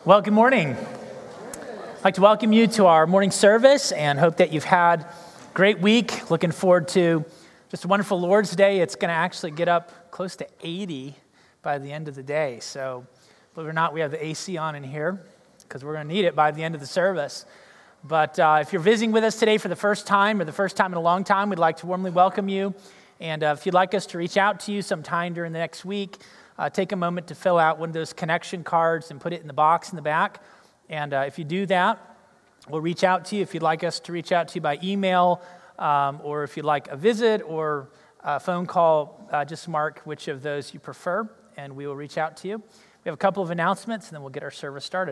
Well, good morning. I'd like to welcome you to our morning service and hope that you've had a great week. Looking forward to just a wonderful Lord's Day. It's going to actually get up close to 80 by the end of the day. So, believe it or not, we have the AC on in here because we're going to need it by the end of the service. But if you're visiting with us today for the first time or the first time in a long time, we'd like to warmly welcome you. And if you'd like us to reach out to you sometime during the next week, take a moment to fill out one of those connection cards and put it in the box in the back. And if you do that, we'll reach out to you. If you'd like us to reach out to you by email, or if you'd like a visit or a phone call, just mark which of those you prefer, and we will reach out to you. We have a couple of announcements, and then we'll get our service started.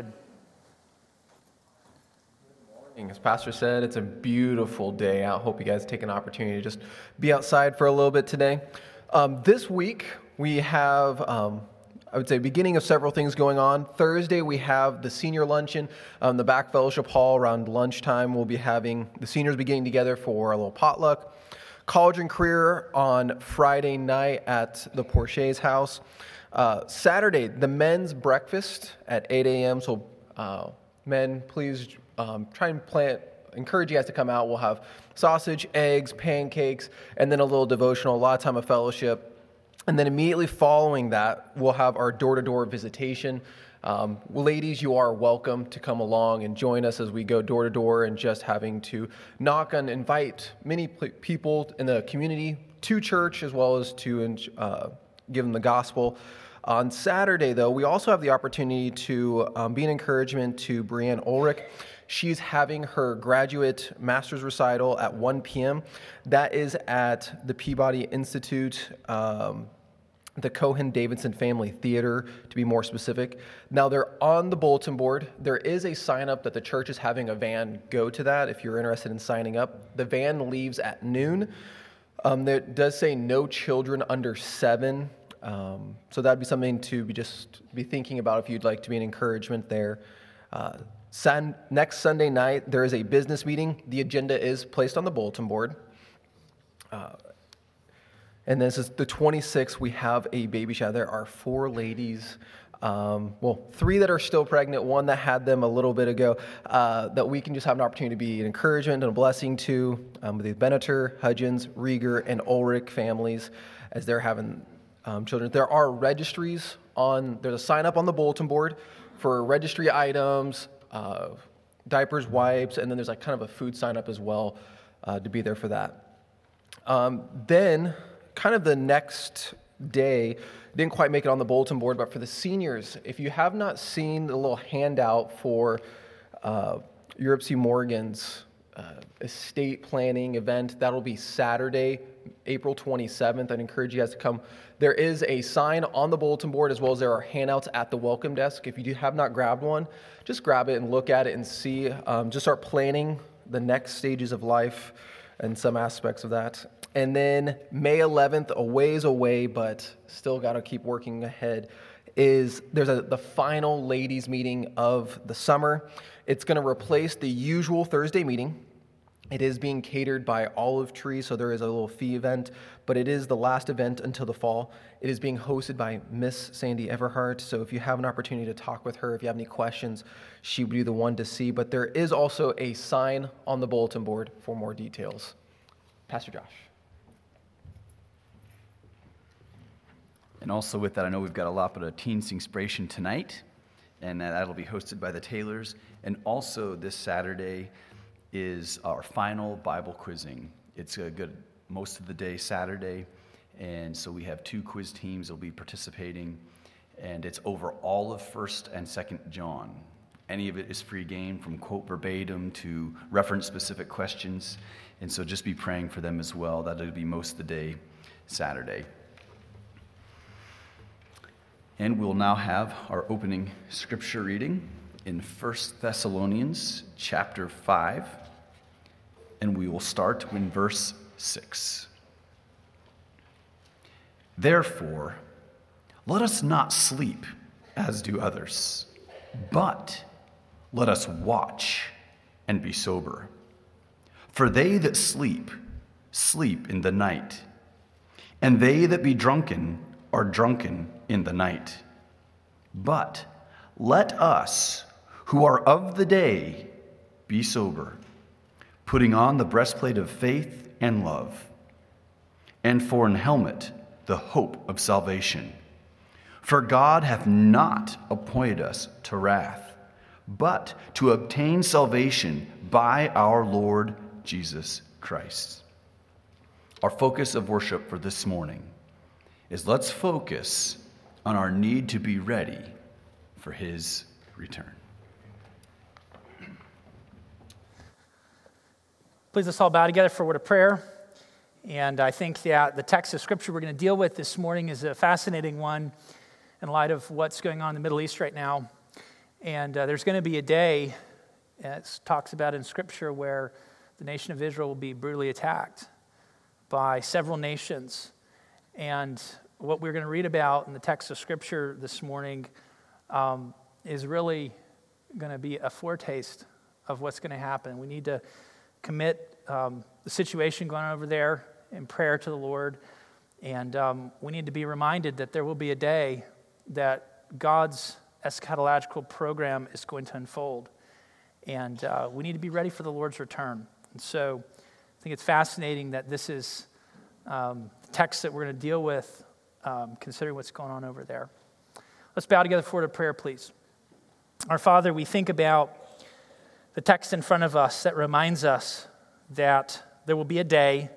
As Pastor said, it's a beautiful day out. Hope you guys take an opportunity to just be outside for a little bit today. This week, we have, I would say, beginning of several things going on. Thursday, we have the senior luncheon. The back fellowship hall around lunchtime, we'll be having the seniors be getting together for a little potluck. College and career on Friday night at the Porche's house. Saturday, the men's breakfast at 8 a.m. So, men, please try and encourage you guys to come out. We'll have sausage, eggs, pancakes, and then a little devotional, a lot of time of fellowship. And then immediately following that, we'll have our door-to-door visitation. Ladies, you are welcome to come along and join us as we go door-to-door and just having to knock and invite many people in the community to church as well as to give them the gospel. On Saturday, though, we also have the opportunity to be an encouragement to Brianne Ulrich. She's having her graduate master's recital at 1 p.m. That is at the Peabody Institute, the Cohen-Davidson Family Theater, to be more specific. Now, they're on the bulletin board. There is a sign-up that the church is having a van go to that if you're interested in signing up. The van leaves at noon. There does say no children under 7. So that'd be something to be thinking about if you'd like to be an encouragement there. Next Sunday night, there is a business meeting. The agenda is placed on the bulletin board. And this is the 26th. We have a baby shower. There are 4 ladies, 3 that are still pregnant, 1 that had them a little bit ago, that we can just have an opportunity to be an encouragement and a blessing to the Benatar, Hudgens, Rieger, and Ulrich families as they're having children. There are registries there's a sign up on the bulletin board for registry items, diapers, wipes, and then there's kind of a food sign up as well to be there for that. Then, kind of the next day, didn't quite make it on the bulletin board, but for the seniors, if you have not seen the little handout for Europe C. Morgan's estate planning event, that'll be Saturday, April 27th. I'd encourage you guys to come. There is a sign on the bulletin board as well as there are handouts at the welcome desk. If you have not grabbed one, just grab it and look at it and see. Just start planning the next stages of life and some aspects of that. And then May 11th, a ways away, but still got to keep working ahead, there's the final ladies meeting of the summer. It's going to replace the usual Thursday meeting. It is being catered by Olive Tree, so there is a little fee event, but it is the last event until the fall. It is being hosted by Miss Sandy Everhart, so if you have an opportunity to talk with her, if you have any questions, she would be the one to see. But there is also a sign on the bulletin board for more details. Pastor Josh. And also with that, I know we've got a lot of Teen Singspiration tonight, and that'll be hosted by the Taylors. And also this Saturday is our final Bible quizzing. It's a good most of the day Saturday, and so we have 2 quiz teams that will be participating, and it's over all of 1st and 2nd John. Any of it is free game, from quote verbatim to reference-specific questions, and so just be praying for them as well. That'll be most of the day Saturday. And we'll now have our opening scripture reading in 1 Thessalonians chapter 5, and we will start in verse 6. Therefore, let us not sleep as do others, but let us watch and be sober. For they that sleep, sleep in the night, and they that be drunken are drunken in the night. But let us who are of the day, be sober, putting on the breastplate of faith and love, and for an helmet, the hope of salvation. For God hath not appointed us to wrath, but to obtain salvation by our Lord Jesus Christ. Our focus of worship for this morning is let's focus on our need to be ready for his return. Please let's all bow together for a word of prayer. And I think that the text of Scripture we're going to deal with this morning is a fascinating one in light of what's going on in the Middle East right now. And there's going to be a day, as talks about in Scripture, where the nation of Israel will be brutally attacked by several nations. And what we're going to read about in the text of Scripture this morning is really going to be a foretaste of what's going to happen. We need to commit the situation going on over there in prayer to the Lord. And we need to be reminded that there will be a day that God's eschatological program is going to unfold. And we need to be ready for the Lord's return. And so I think it's fascinating that this is the text that we're going to deal with, considering what's going on over there. Let's bow together for a prayer, please. Our Father, we think about the text in front of us that reminds us that there will be a day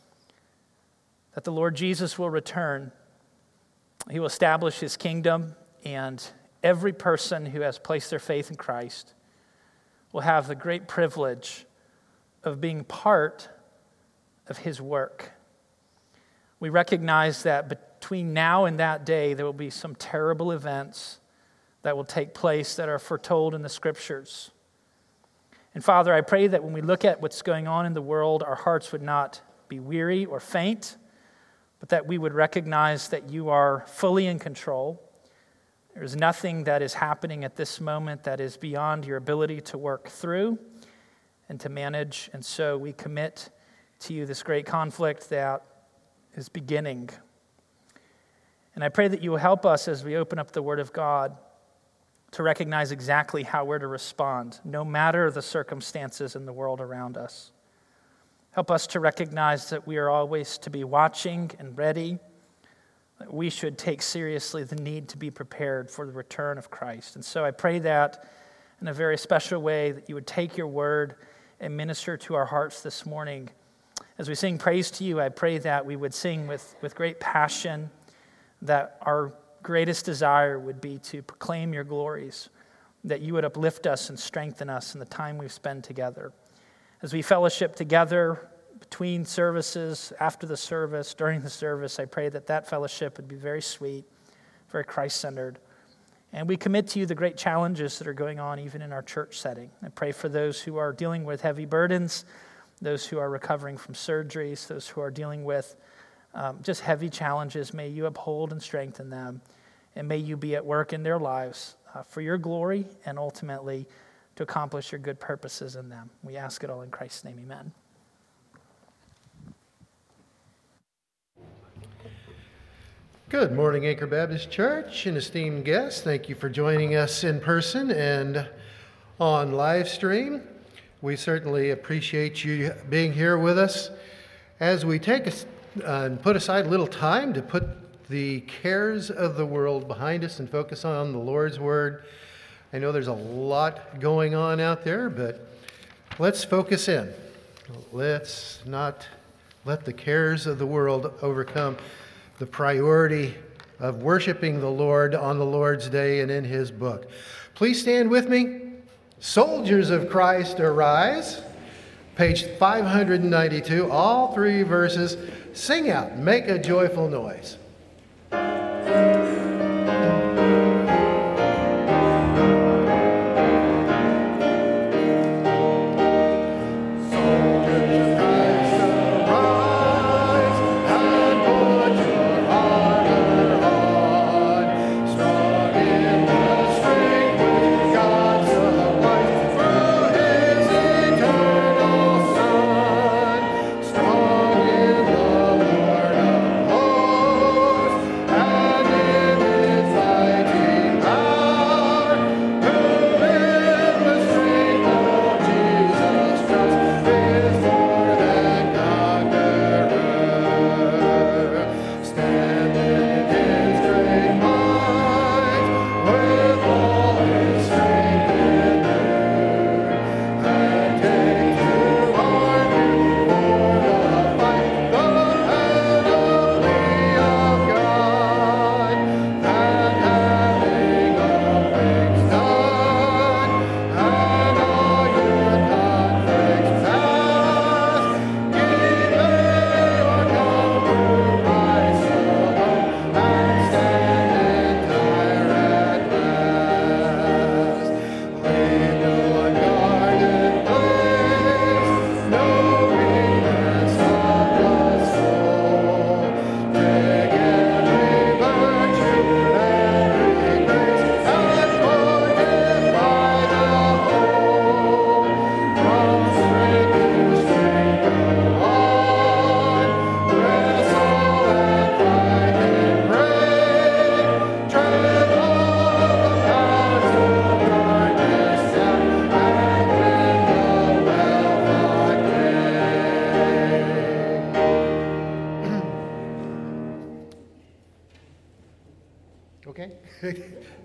that the Lord Jesus will return. He will establish his kingdom, and every person who has placed their faith in Christ will have the great privilege of being part of his work. We recognize that between now and that day, there will be some terrible events that will take place that are foretold in the Scriptures. And Father, I pray that when we look at what's going on in the world, our hearts would not be weary or faint, but that we would recognize that you are fully in control. There's nothing that is happening at this moment that is beyond your ability to work through and to manage. And so we commit to you this great conflict that is beginning. And I pray that you will help us as we open up the Word of God to recognize exactly how we're to respond, no matter the circumstances in the world around us. Help us to recognize that we are always to be watching and ready, that we should take seriously the need to be prepared for the return of Christ. And so I pray that in a very special way that you would take your word and minister to our hearts this morning. As we sing praise to you, I pray that we would sing with great passion, that our greatest desire would be to proclaim your glories, that you would uplift us and strengthen us in the time we've spent together. As we fellowship together between services, after the service, during the service, I pray that that fellowship would be very sweet, very Christ-centered. And we commit to you the great challenges that are going on even in our church setting. I pray for those who are dealing with heavy burdens, those who are recovering from surgeries, those who are dealing with just heavy challenges. May you uphold and strengthen them, and may you be at work in their lives for your glory and ultimately to accomplish your good purposes in them. We ask it all in Christ's name, amen. Good morning, Anchor Baptist Church and esteemed guests. Thank you for joining us in person and on live stream. We certainly appreciate you being here with us as we take and put aside a little time to put the cares of the world behind us and focus on the Lord's Word. I know there's a lot going on out there, but let's focus in. Let's not let the cares of the world overcome the priority of worshiping the Lord on the Lord's Day and in His book. Please stand with me. Soldiers of Christ, arise. Page 592, all three verses. Sing out, make a joyful noise. Strong in the Lord of hosts.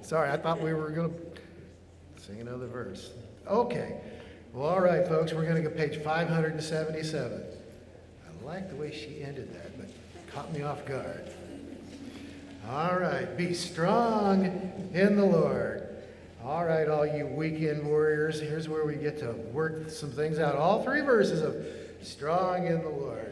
Sorry, I thought we were going to sing another verse. Okay. Well, all right, folks, we're going to go page 577. I like the way she ended that, but it caught me off guard. All right. Be strong in the Lord. All right, all you weekend warriors, here's where we get to work some things out. All three verses of strong in the Lord.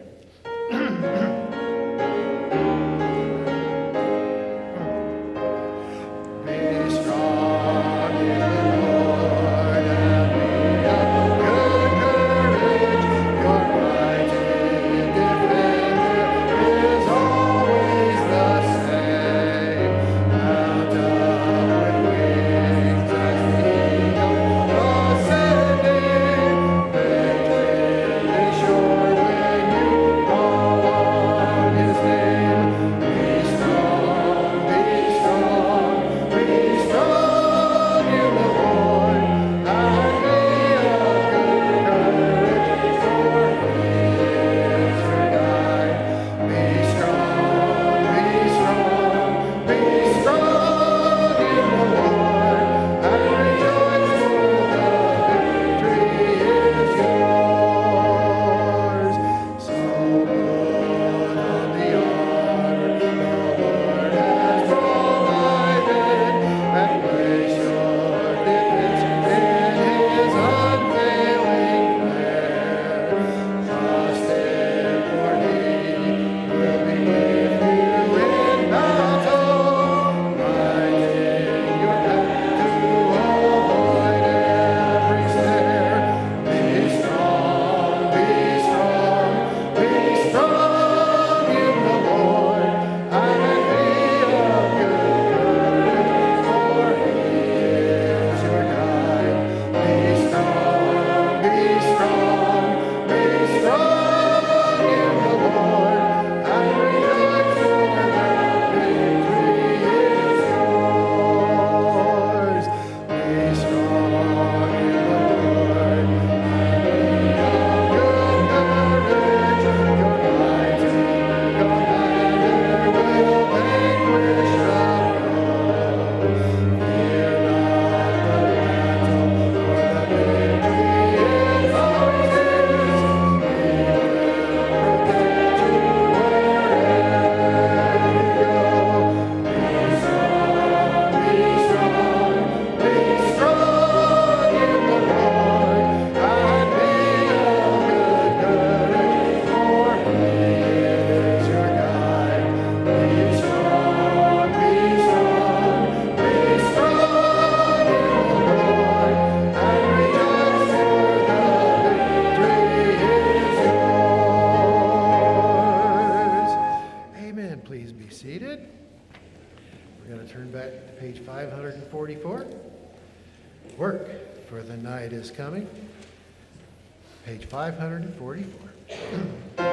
Be strong in the Lord and be of good courage. Your mighty defender is always the same. Mount up with wings as eagles ascending. Victory is sure when you call on His name. Be strong, be strong, be strong in the Lord, and be of good courage, for He is your guide. Be strong, be strong, be strong in the Lord, and rejoice, for the victory is yours. So put on the armor the Lord has provided, and place your defense in His unfailing care. Trust Him, for He will be with you in battle, lighting your path to avoid every snare. Be strong, be strong, be strong in the Lord, and be of good courage, for He is your guide. Be strong, be strong, be strong in the Lord, and rejoice, for the victory is yours. Be strong in the Lord, and be of good courage. Your mighty commander will vanquish the foe. Fear not the battle, for the victory is ours. He will protect you wherever you go. Be strong, be strong, be strong in the Lord, and be of good courage, for He is your guide. Be strong, be strong, be strong in the Lord, and rejoice, for the victory is yours. Amen. Please be seated. We're going to turn back to page 544. Work, for the night is coming. Page 544.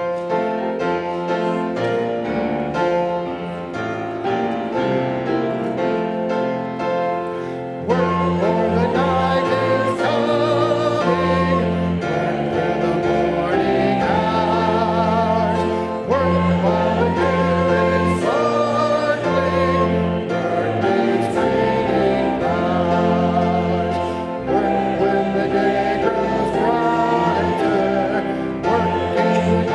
Work, for the night is coming. Work through the morning hours. Work while the dew is sparkling. Work means bringing flowers. Work when the day grows brighter. Work in the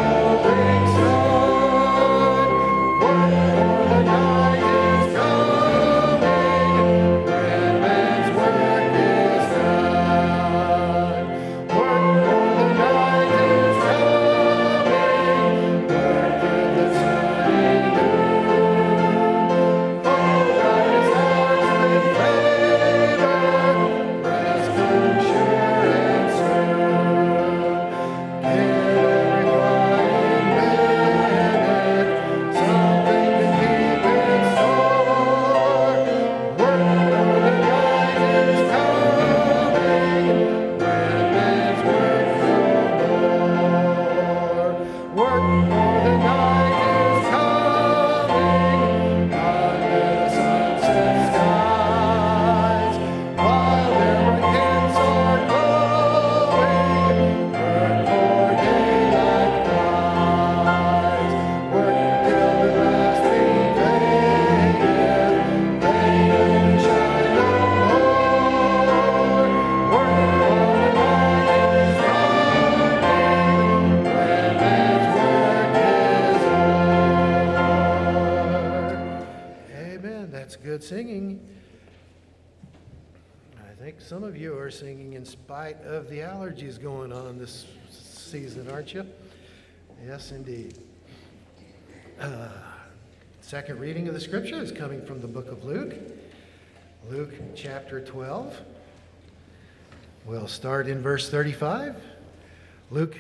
some of you are singing in spite of the allergies going on this season, aren't you? Yes, indeed. Second reading of the scripture is coming from the book of Luke. Luke chapter 12. We'll start in verse 35. Luke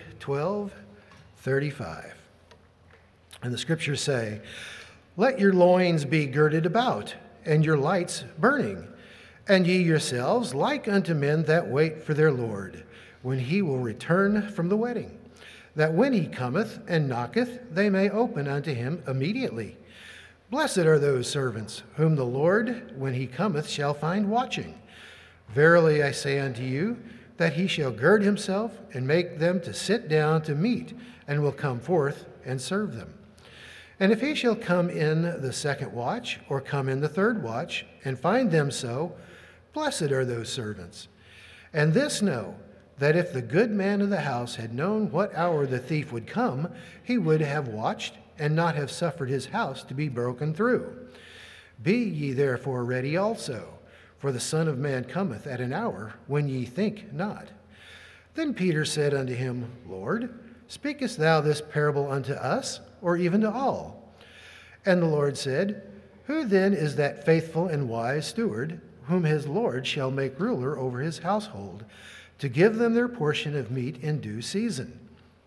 12:35. And the scriptures say, "Let your loins be girded about, and your lights burning, and ye yourselves like unto men that wait for their Lord, when he will return from the wedding, that when he cometh and knocketh, they may open unto him immediately. Blessed are those servants, whom the Lord, when he cometh, shall find watching. Verily I say unto you, that he shall gird himself and make them to sit down to meat, and will come forth and serve them. And if he shall come in the second watch, or come in the third watch, and find them so, blessed are those servants. And this know, that if the good man of the house had known what hour the thief would come, he would have watched, and not have suffered his house to be broken through. Be ye therefore ready also, for the Son of Man cometh at an hour when ye think not." Then Peter said unto him, "Lord, speakest thou this parable unto us, or even to all?" And the Lord said, "Who then is that faithful and wise steward, whom his Lord shall make ruler over his household, to give them their portion of meat in due season?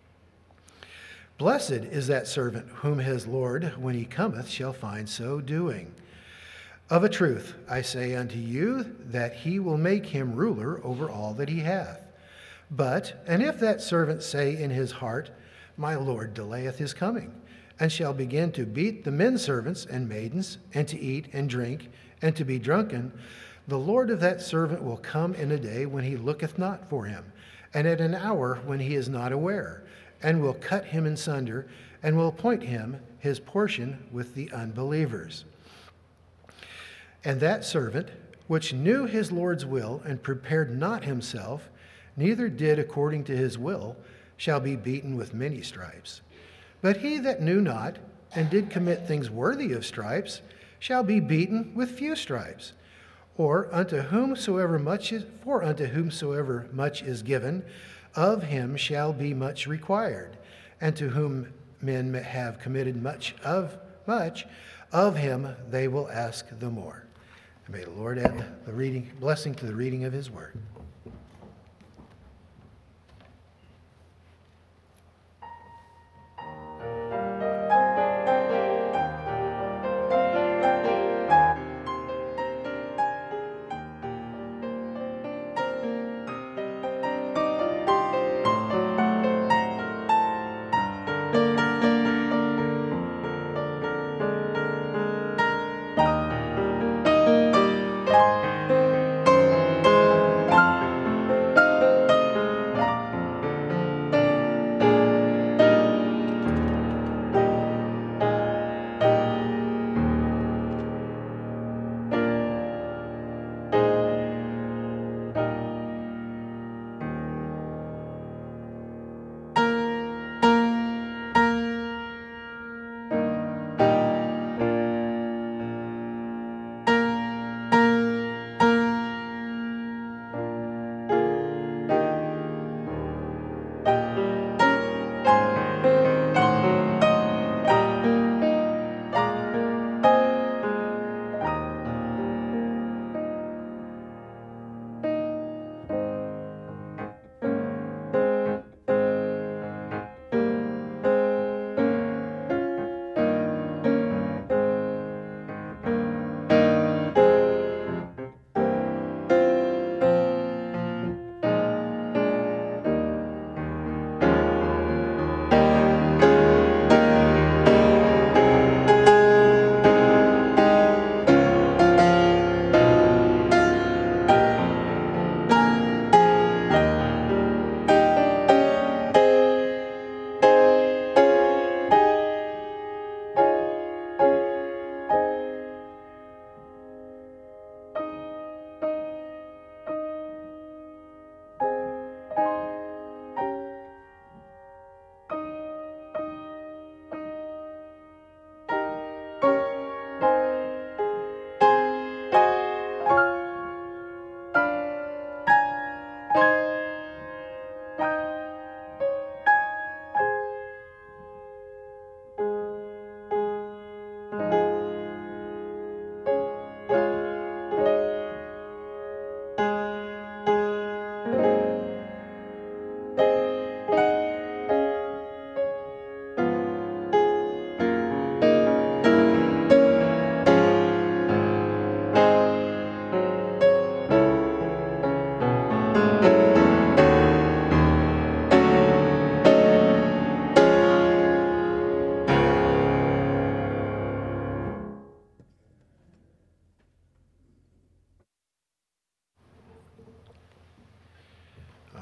Blessed is that servant whom his Lord, when he cometh, shall find so doing. Of a truth, I say unto you, that he will make him ruler over all that he hath. And if that servant say in his heart, My Lord delayeth his coming, and shall begin to beat the men servants and maidens, and to eat and drink, and to be drunken, the Lord of that servant will come in a day when he looketh not for him, and at an hour when he is not aware, and will cut him in sunder, and will appoint him his portion with the unbelievers. And that servant, which knew his Lord's will, and prepared not himself, neither did according to his will, shall be beaten with many stripes. But he that knew not, and did commit things worthy of stripes, shall be beaten with few stripes. For unto whomsoever much is given, of him shall be much required. And to whom men have committed much, of him they will ask the more." And may the Lord add the blessing to the reading of his word.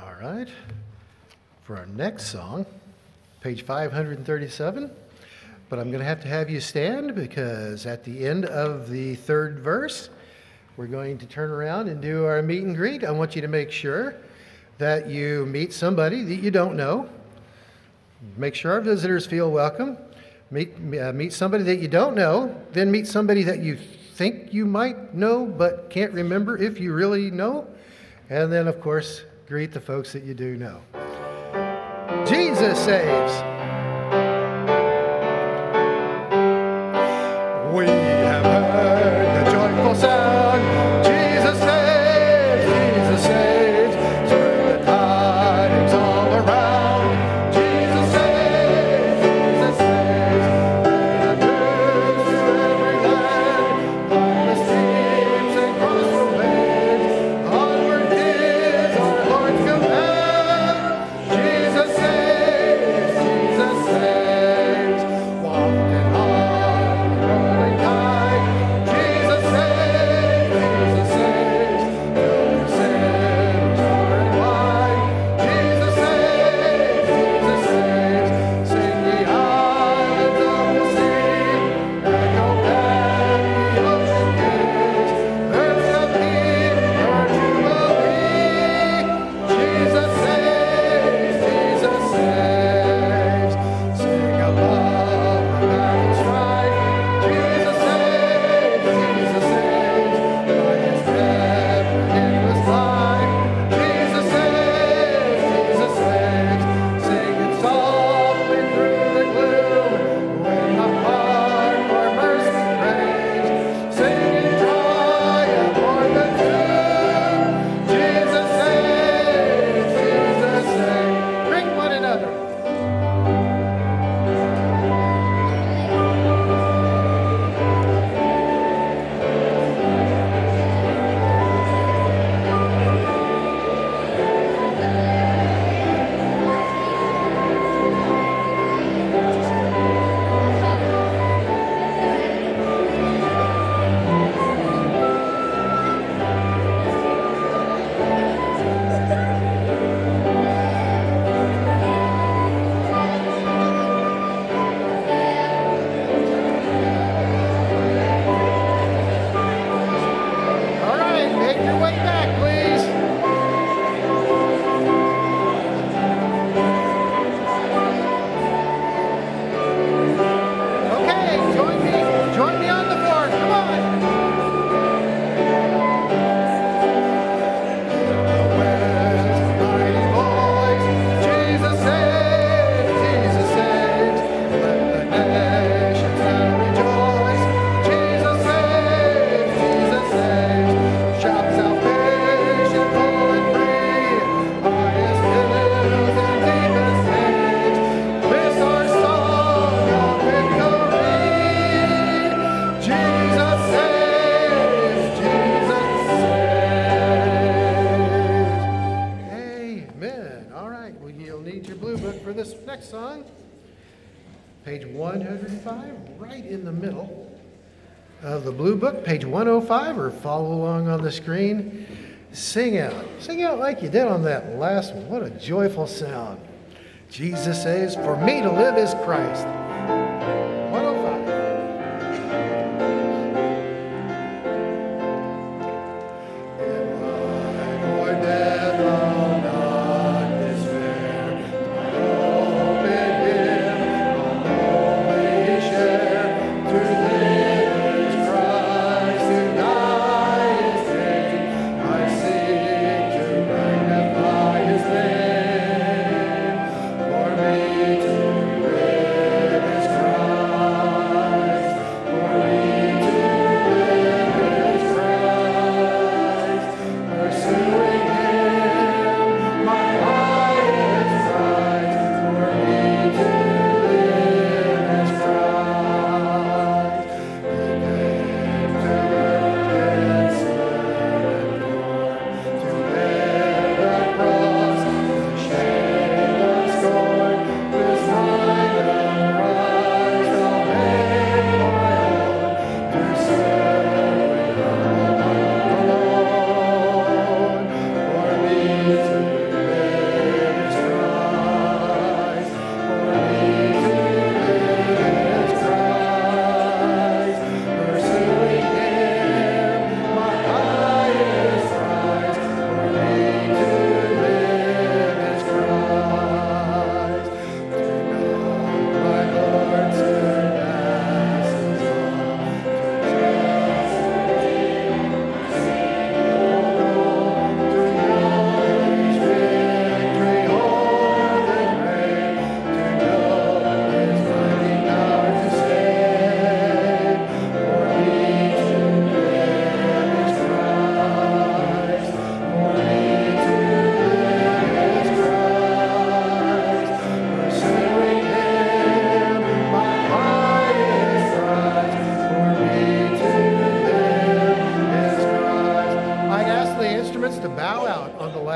All right. For our next song, page 537. But I'm going to have you stand because at the end of the third verse, we're going to turn around and do our meet and greet. I want you to make sure that you meet somebody that you don't know. Make sure our visitors feel welcome. Meet somebody that you don't know, then meet somebody that you think you might know but can't remember if you really know. And then, of course, greet the folks that you do know. Jesus saves. We have heard the joyful sound. Jesus saves, Jesus saves. Spread the tidings all around. Jesus saves, Jesus saves. Bring the news to every land. Climb the streams and cross the waves. Onward is our Lord's command. Jesus saves, Jesus saves. Walking on the rolling tide. Jesus saves, Jesus saves. Fill sinners far and wide. Jesus saves, Jesus saves. Sing the islands of the sea. Echo back the ocean gates. There shall be our jubilee. Jesus saves, Jesus saves. Sing above the battle strife. Jesus saves, Jesus saves. By his death and endless life. Jesus saves, Jesus saves. Singing softly through the gloom. When the heart for mercy prays. Singing triumph o'er the tomb. Jesus saves, Jesus saves. Bring one another. All right, make your way back, please. Okay, join me on the floor. Come on. West, mighty voice, Jesus saves, Jesus saves. Let the nations now rejoice. Jesus saves, Jesus saves. Shout salvation full and free. Highest hills and deepest caves. This our song of victory. Jesus saves, Jesus saves. Amen. All right, well, you'll need your blue book for this next song. Page 105, right in the middle of the blue book, page 105, or follow along on the screen. Sing out like you did on that last one. What a joyful sound. Jesus says, for me to live is Christ. 105. In life or death, I'll not despair. Hope in Him, I'll only share. To live is Christ, to die is gain. I seek to magnify His name. For me to live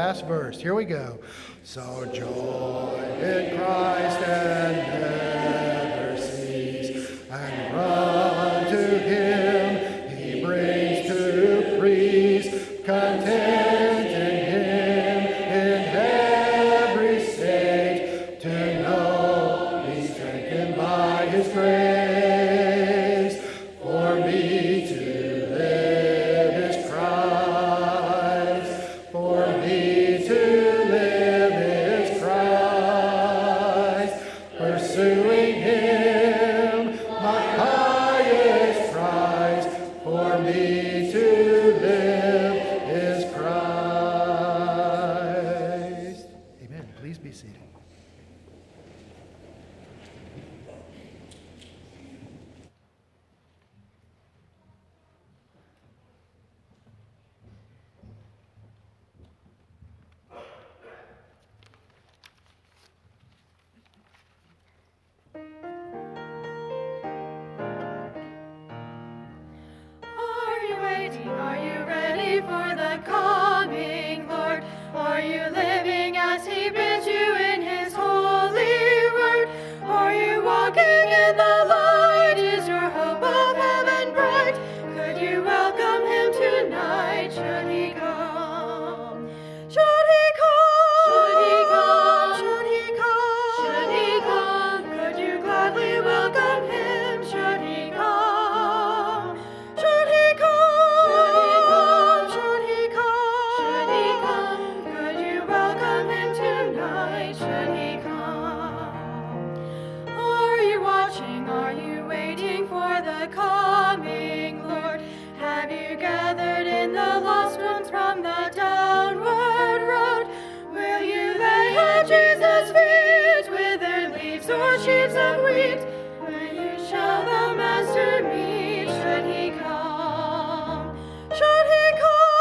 last verse. Here we go. So joy in Christ and never cease, and run to him he brings to praise, content in him in every state, to know be strengthened by his grace. For me to live is Christ, for me to live is Christ, pursuing him my highest prize, for me to live is Christ. Amen. Please be seated. Are you waiting? Are you ready for the coming Lord? Are you living as he bids you in his holy word? Are you walking in the light? Is your hope of heaven bright? Could you welcome him tonight? Should he come? Should he come? Should he come? Should he come? Should he come? Could you gladly welcome him? Should he come? Should he come? Should he come? Should he come? Could you welcome him tonight? Should he come? Are you watching? Are you waiting for the coming Lord? Have you gathered in the lost ones from the downward road? Will you lay at Jesus' feet withered leaves or sheaves of wheat? Will you shall the Master meet? Should he come? Should he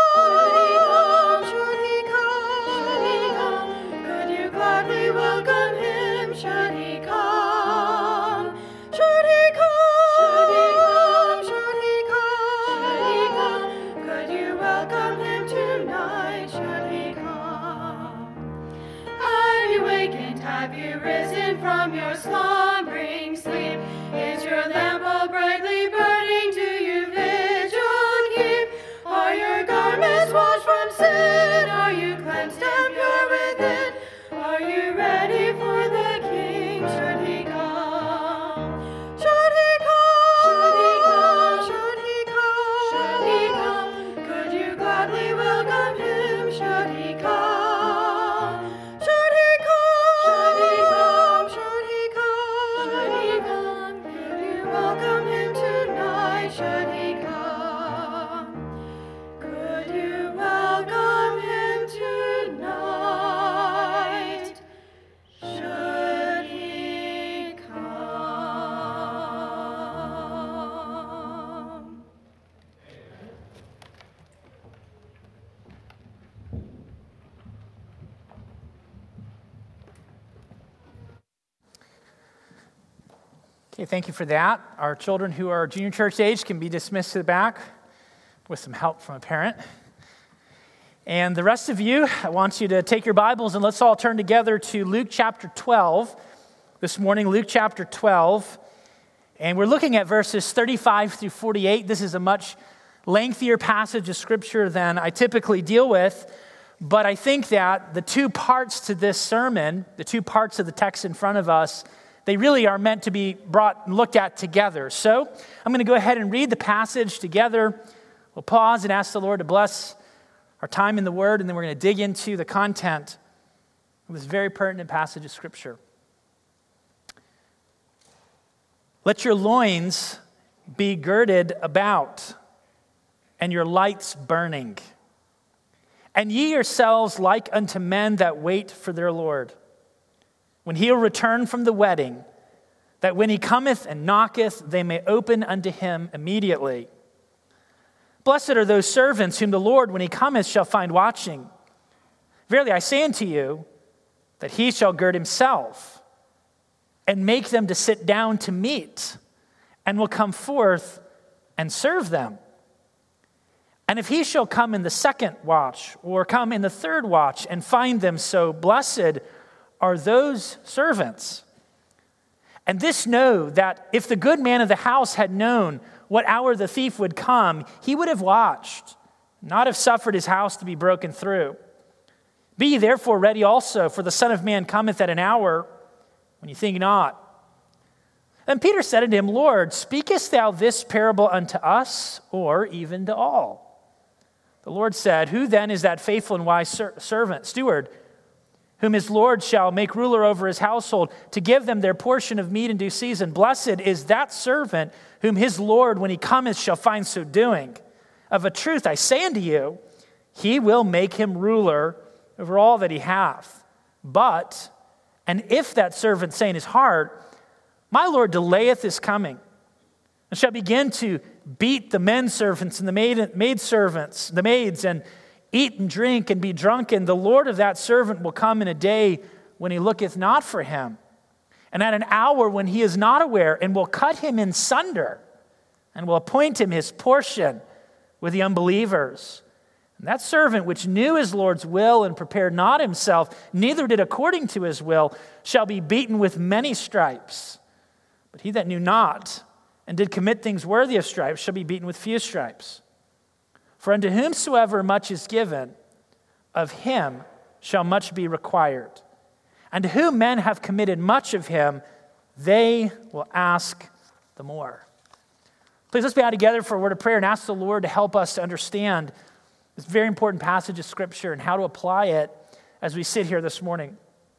come? Should he come? Should he come? Could you gladly welcome him? Should he come? Should he come? Should he come? Should he come? Should he come? Could you welcome him tonight? Should he come? Have you wakened? Have you risen from your slumbering sleep? Is your lamp all brightly burning? Do you vigil keep? Are your garments washed from sin? Are you cleansed and pure within? Are you ready for the King? Should he come? Should he come? Should he come? Should he come? Should he come? Could you gladly welcome him? Should he come? Should he come? Should he come? Should he come? Should he come? Could you welcome him tonight? Should he come? Could you welcome him tonight? Should he come? Okay, thank you for that. Our children who are junior church age can be dismissed to the back with some help from a parent. And the rest of you, I want you to take your Bibles and let's all turn together to Luke chapter 12. This morning, Luke chapter 12. And we're looking at verses 35 through 48. This is a much lengthier passage of Scripture than I typically deal with. But I think that the two parts to this sermon, the two parts of the text in front of us, they really are meant to be brought and looked at together. So I'm going to go ahead and read the passage together. We'll pause and ask the Lord to bless our time in the Word, and then we're going to dig into the content of this very pertinent passage of Scripture. Let your loins be girded about, and your lights burning. And ye yourselves like unto men that wait for their Lord, when he'll return from the wedding, that when he cometh and knocketh, they may open unto him immediately. Blessed are those servants whom the Lord, when he cometh, shall find watching. Verily I say unto you, that he shall gird himself, and make them to sit down to meat, and will come forth and serve them. And if he shall come in the second watch or come in the third watch and find them so, blessed are those servants. And this know that if the good man of the house had known what hour the thief would come, he would have watched, not have suffered his house to be broken through. Be ye therefore ready also, for the Son of Man cometh at an hour when you think not. And Peter said unto him, Lord, speakest thou this parable unto us, or even to all? The Lord said, Who then is that faithful and wise steward, whom his Lord shall make ruler over his household, to give them their portion of meat in due season? Blessed is that servant whom his Lord, when he cometh, shall find so doing. Of a truth I say unto you, he will make him ruler over all that he hath. But, and if that servant say in his heart, My Lord delayeth his coming, and shall begin to beat the men servants and the maid servants, the maids, and eat and drink and be drunken, the Lord of that servant will come in a day when he looketh not for him, and at an hour when he is not aware, and will cut him in sunder, and will appoint him his portion with the unbelievers. And that servant which knew his Lord's will and prepared not himself, neither did according to his will, shall be beaten with many stripes. But he that knew not, and did commit things worthy of stripes, shall be beaten with few stripes. For unto whomsoever much is given, of him shall much be required. And to whom men have committed much of him, they will ask the more. Please let's bow together for a word of prayer and ask the Lord to help us to understand this very important passage of Scripture and how to apply it as we sit here this morning.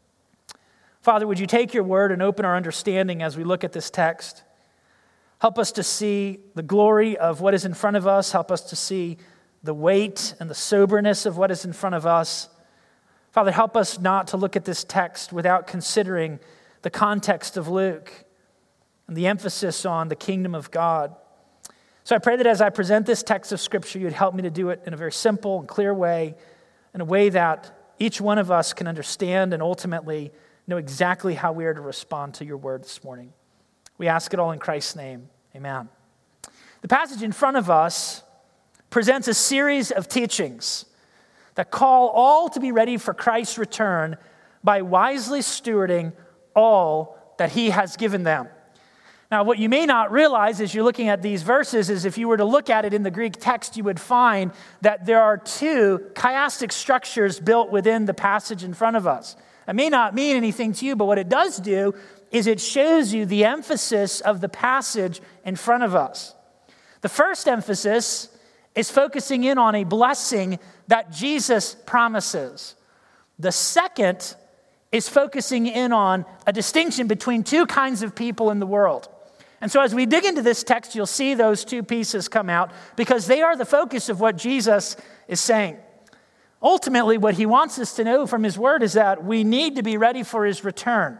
Father, would you take your word and open our understanding as we look at this text? Help us to see the glory of what is in front of us. Help us to see the weight and the soberness of what is in front of us. Father, help us not to look at this text without considering the context of Luke and the emphasis on the kingdom of God. So I pray that as I present this text of Scripture, you'd help me to do it in a very simple and clear way, in a way that each one of us can understand and ultimately know exactly how we are to respond to your word this morning. We ask it all in Christ's name. Amen. The passage in front of us presents a series of teachings that call all to be ready for Christ's return by wisely stewarding all that he has given them. Now, what you may not realize as you're looking at these verses is if you were to look at it in the Greek text, you would find that there are two chiastic structures built within the passage in front of us. It may not mean anything to you, but what it does do is it shows you the emphasis of the passage in front of us. The first emphasis is focusing in on a blessing that Jesus promises. The second is focusing in on a distinction between two kinds of people in the world. And so as we dig into this text, you'll see those two pieces come out because they are the focus of what Jesus is saying. Ultimately, what he wants us to know from his word is that we need to be ready for his return.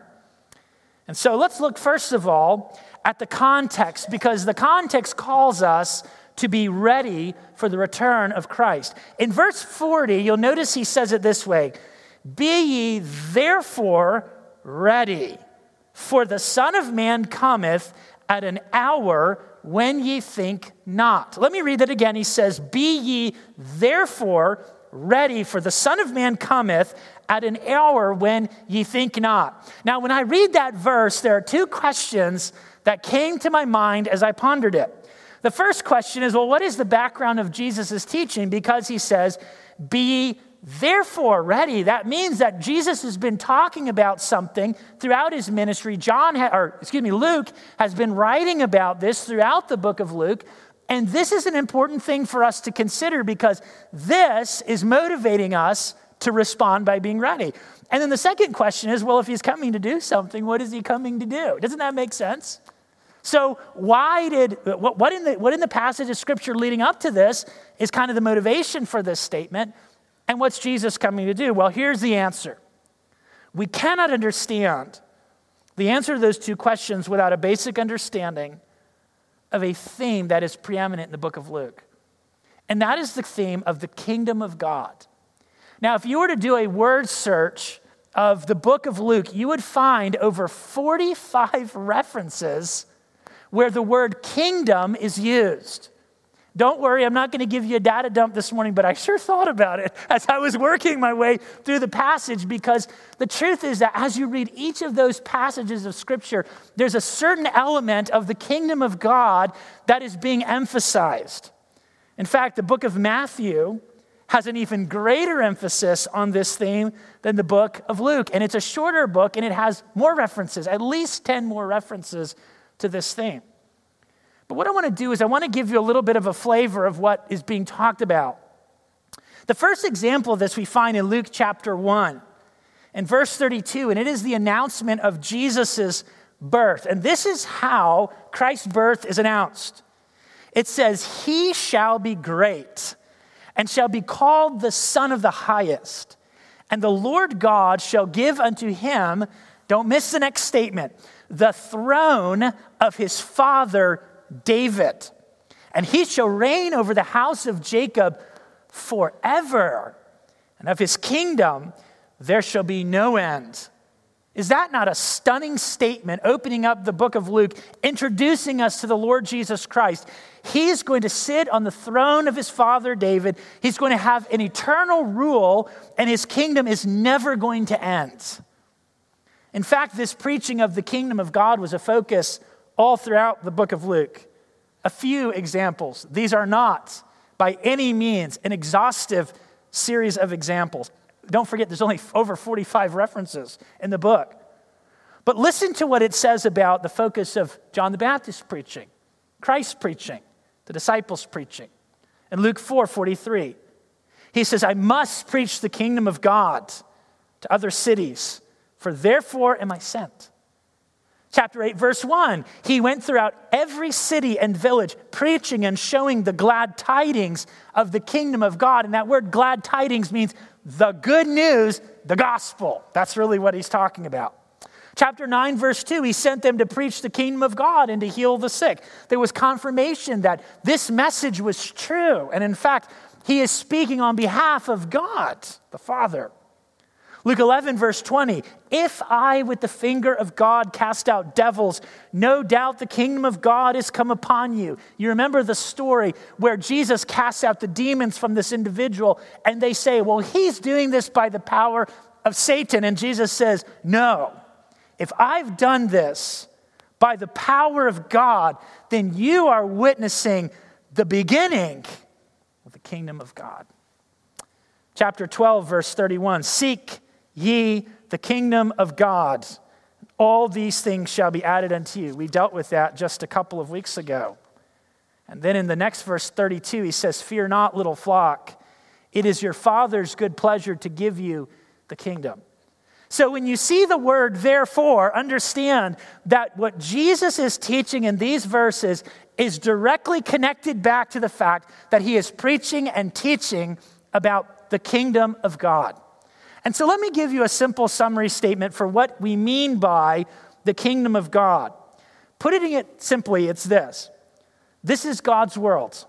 And so let's look first of all at the context, because the context calls us to be ready for the return of Christ. In verse 40, you'll notice he says it this way, Be ye therefore ready, for the Son of Man cometh at an hour when ye think not. Let me read that again. He says, Be ye therefore ready, for the Son of Man cometh at an hour when ye think not. Now, when I read that verse, there are two questions that came to my mind as I pondered it. The first question is, well, what is the background of Jesus' teaching? Because he says, be therefore ready. That means that Jesus has been talking about something throughout his ministry. Luke has been writing about this throughout the book of Luke. And this is an important thing for us to consider because this is motivating us to respond by being ready. And then the second question is, well, if he's coming to do something, what is he coming to do? Doesn't that make sense? So what in the passage of Scripture leading up to this is kind of the motivation for this statement? And what's Jesus coming to do? Well, here's the answer. We cannot understand the answer to those two questions without a basic understanding of a theme that is preeminent in the book of Luke. And that is the theme of the kingdom of God. Now, if you were to do a word search of the book of Luke, you would find over 45 references where the word kingdom is used. Don't worry, I'm not going to give you a data dump this morning, but I sure thought about it as I was working my way through the passage, because the truth is that as you read each of those passages of Scripture, there's a certain element of the kingdom of God that is being emphasized. In fact, the book of Matthew has an even greater emphasis on this theme than the book of Luke. And it's a shorter book, and it has more references, at least 10 more references to this theme. But what I want to do is I want to give you a little bit of a flavor of what is being talked about. The first example of this we find in Luke chapter 1 and verse 32, and it is the announcement of Jesus' birth. And this is how Christ's birth is announced. It says, "He shall be great and shall be called the Son of the Highest. And the Lord God shall give unto him," don't miss the next statement, "the throne of his father David, and he shall reign over the house of Jacob forever, and of his kingdom there shall be no end." Is that not a stunning statement opening up the book of Luke, introducing us to the Lord Jesus Christ? He's going to sit on the throne of his father David. He's going to have an eternal rule, and his kingdom is never going to end. In fact, this preaching of the kingdom of God was a focus all throughout the book of Luke. A few examples. These are not, by any means, an exhaustive series of examples. Don't forget, there's only over 45 references in the book. But listen to what it says about the focus of John the Baptist preaching, Christ's preaching, the disciples' preaching. In Luke 4:43, he says, "I must preach the kingdom of God to other cities, for therefore am I sent." Chapter 8, verse 1, he went throughout every city and village preaching and showing the glad tidings of the kingdom of God. And that word glad tidings means the good news, the gospel. That's really what he's talking about. Chapter 9, verse 2, he sent them to preach the kingdom of God and to heal the sick. There was confirmation that this message was true. And in fact, he is speaking on behalf of God, the Father. Luke 11, verse 20, "If I with the finger of God cast out devils, no doubt the kingdom of God is come upon you." You remember the story where Jesus casts out the demons from this individual, and they say, "Well, he's doing this by the power of Satan." And Jesus says, "No, if I've done this by the power of God, then you are witnessing the beginning of the kingdom of God." Chapter 12, verse 31, "Seek ye the kingdom of God. All these things shall be added unto you." We dealt with that just a couple of weeks ago. And then in the next verse 32, he says, "Fear not, little flock. It is your Father's good pleasure to give you the kingdom." So when you see the word therefore, understand that what Jesus is teaching in these verses is directly connected back to the fact that he is preaching and teaching about the kingdom of God. And so let me give you a simple summary statement for what we mean by the kingdom of God. Putting it simply, it's this. This is God's world,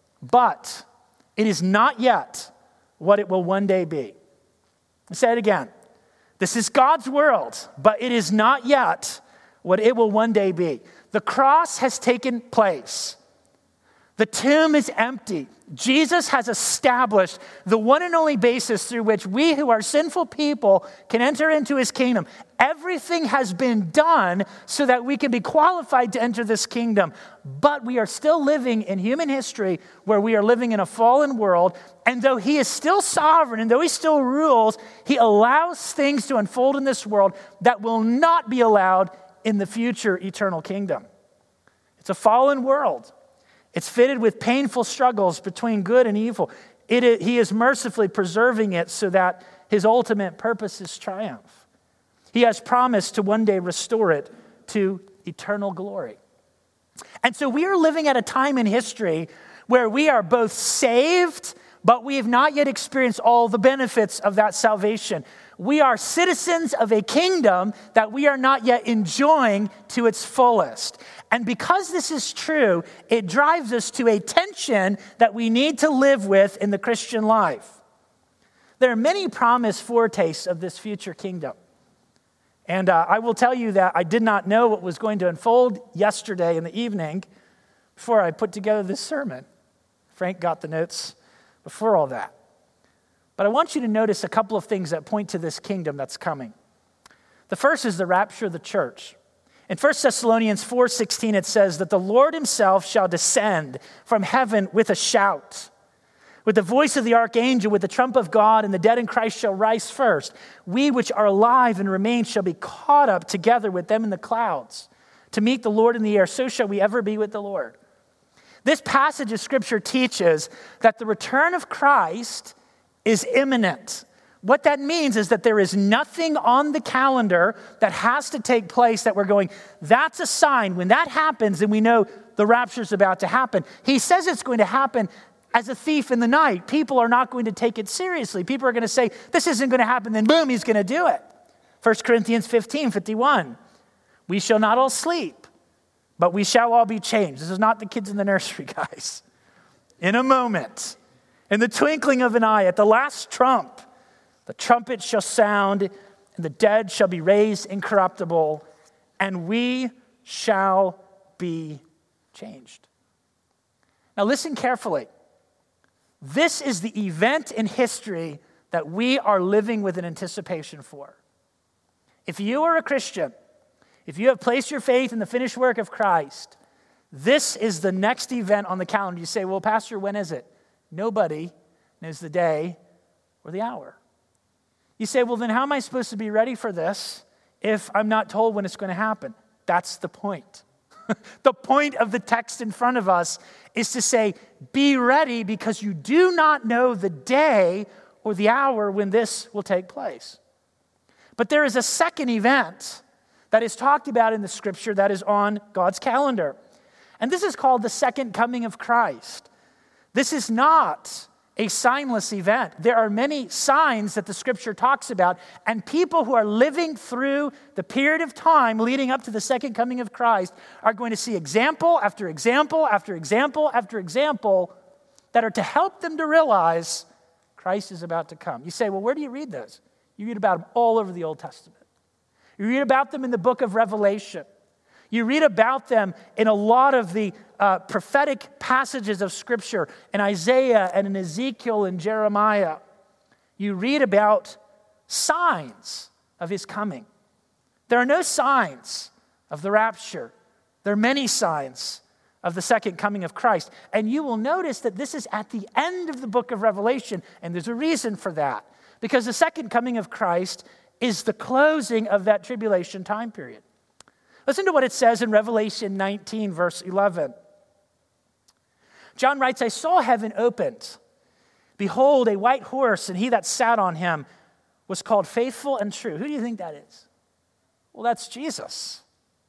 but it is not yet what it will one day be. I'll say it again. This is God's world, but it is not yet what it will one day be. The cross has taken place. The tomb is empty. Jesus has established the one and only basis through which we who are sinful people can enter into his kingdom. Everything has been done so that we can be qualified to enter this kingdom. But we are still living in human history where we are living in a fallen world. And though he is still sovereign and though he still rules, he allows things to unfold in this world that will not be allowed in the future eternal kingdom. It's a fallen world. It's fitted with painful struggles between good and evil. He is mercifully preserving it so that his ultimate purposes triumph. He has promised to one day restore it to eternal glory. And so we are living at a time in history where we are both saved, but we have not yet experienced all the benefits of that salvation. We are citizens of a kingdom that we are not yet enjoying to its fullest. And because this is true, it drives us to a tension that we need to live with in the Christian life. There are many promised foretastes of this future kingdom. And I will tell you that I did not know what was going to unfold yesterday in the evening before I put together this sermon. Frank got the notes before all that. But I want you to notice a couple of things that point to this kingdom that's coming. The first is the rapture of the church. In 1 Thessalonians 4:16, it says that the Lord himself shall descend from heaven with a shout, with the voice of the archangel, with the trump of God, and the dead in Christ shall rise first. We which are alive and remain shall be caught up together with them in the clouds to meet the Lord in the air. So shall we ever be with the Lord. This passage of Scripture teaches that the return of Christ is imminent. What that means is that there is nothing on the calendar that has to take place that we're going, that's a sign. When that happens, then we know the rapture is about to happen. He says it's going to happen as a thief in the night. People are not going to take it seriously. People are going to say, this isn't going to happen. Then boom, he's going to do it. 1 Corinthians 15:51. We shall not all sleep, but we shall all be changed. This is not the kids in the nursery, guys. In a moment, in the twinkling of an eye, at the last trump, the trumpet shall sound, and the dead shall be raised incorruptible, and we shall be changed. Now listen carefully. This is the event in history that we are living with an anticipation for. If you are a Christian, if you have placed your faith in the finished work of Christ, this is the next event on the calendar. You say, well, Pastor, when is it? Nobody knows the day or the hour. You say, well, then how am I supposed to be ready for this if I'm not told when it's going to happen? That's the point. The point of the text in front of us is to say, be ready because you do not know the day or the hour when this will take place. But there is a second event that is talked about in the Scripture that is on God's calendar. And this is called the second coming of Christ. This is not a signless event. There are many signs that the Scripture talks about, and people who are living through the period of time leading up to the second coming of Christ are going to see example after example after example after example that are to help them to realize Christ is about to come. You say, well, where do you read those? You read about them all over the Old Testament. You read about them in the book of Revelation. You read about them in a lot of the prophetic passages of Scripture, in Isaiah and in Ezekiel and Jeremiah. You read about signs of his coming. There are no signs of the rapture. There are many signs of the second coming of Christ. And you will notice that this is at the end of the book of Revelation, and there's a reason for that. Because the second coming of Christ is the closing of that tribulation time period. Listen to what it says in Revelation 19, verse 11. John writes, I saw heaven opened. Behold, a white horse, and he that sat on him was called Faithful and True. Who do you think that is? Well, that's Jesus.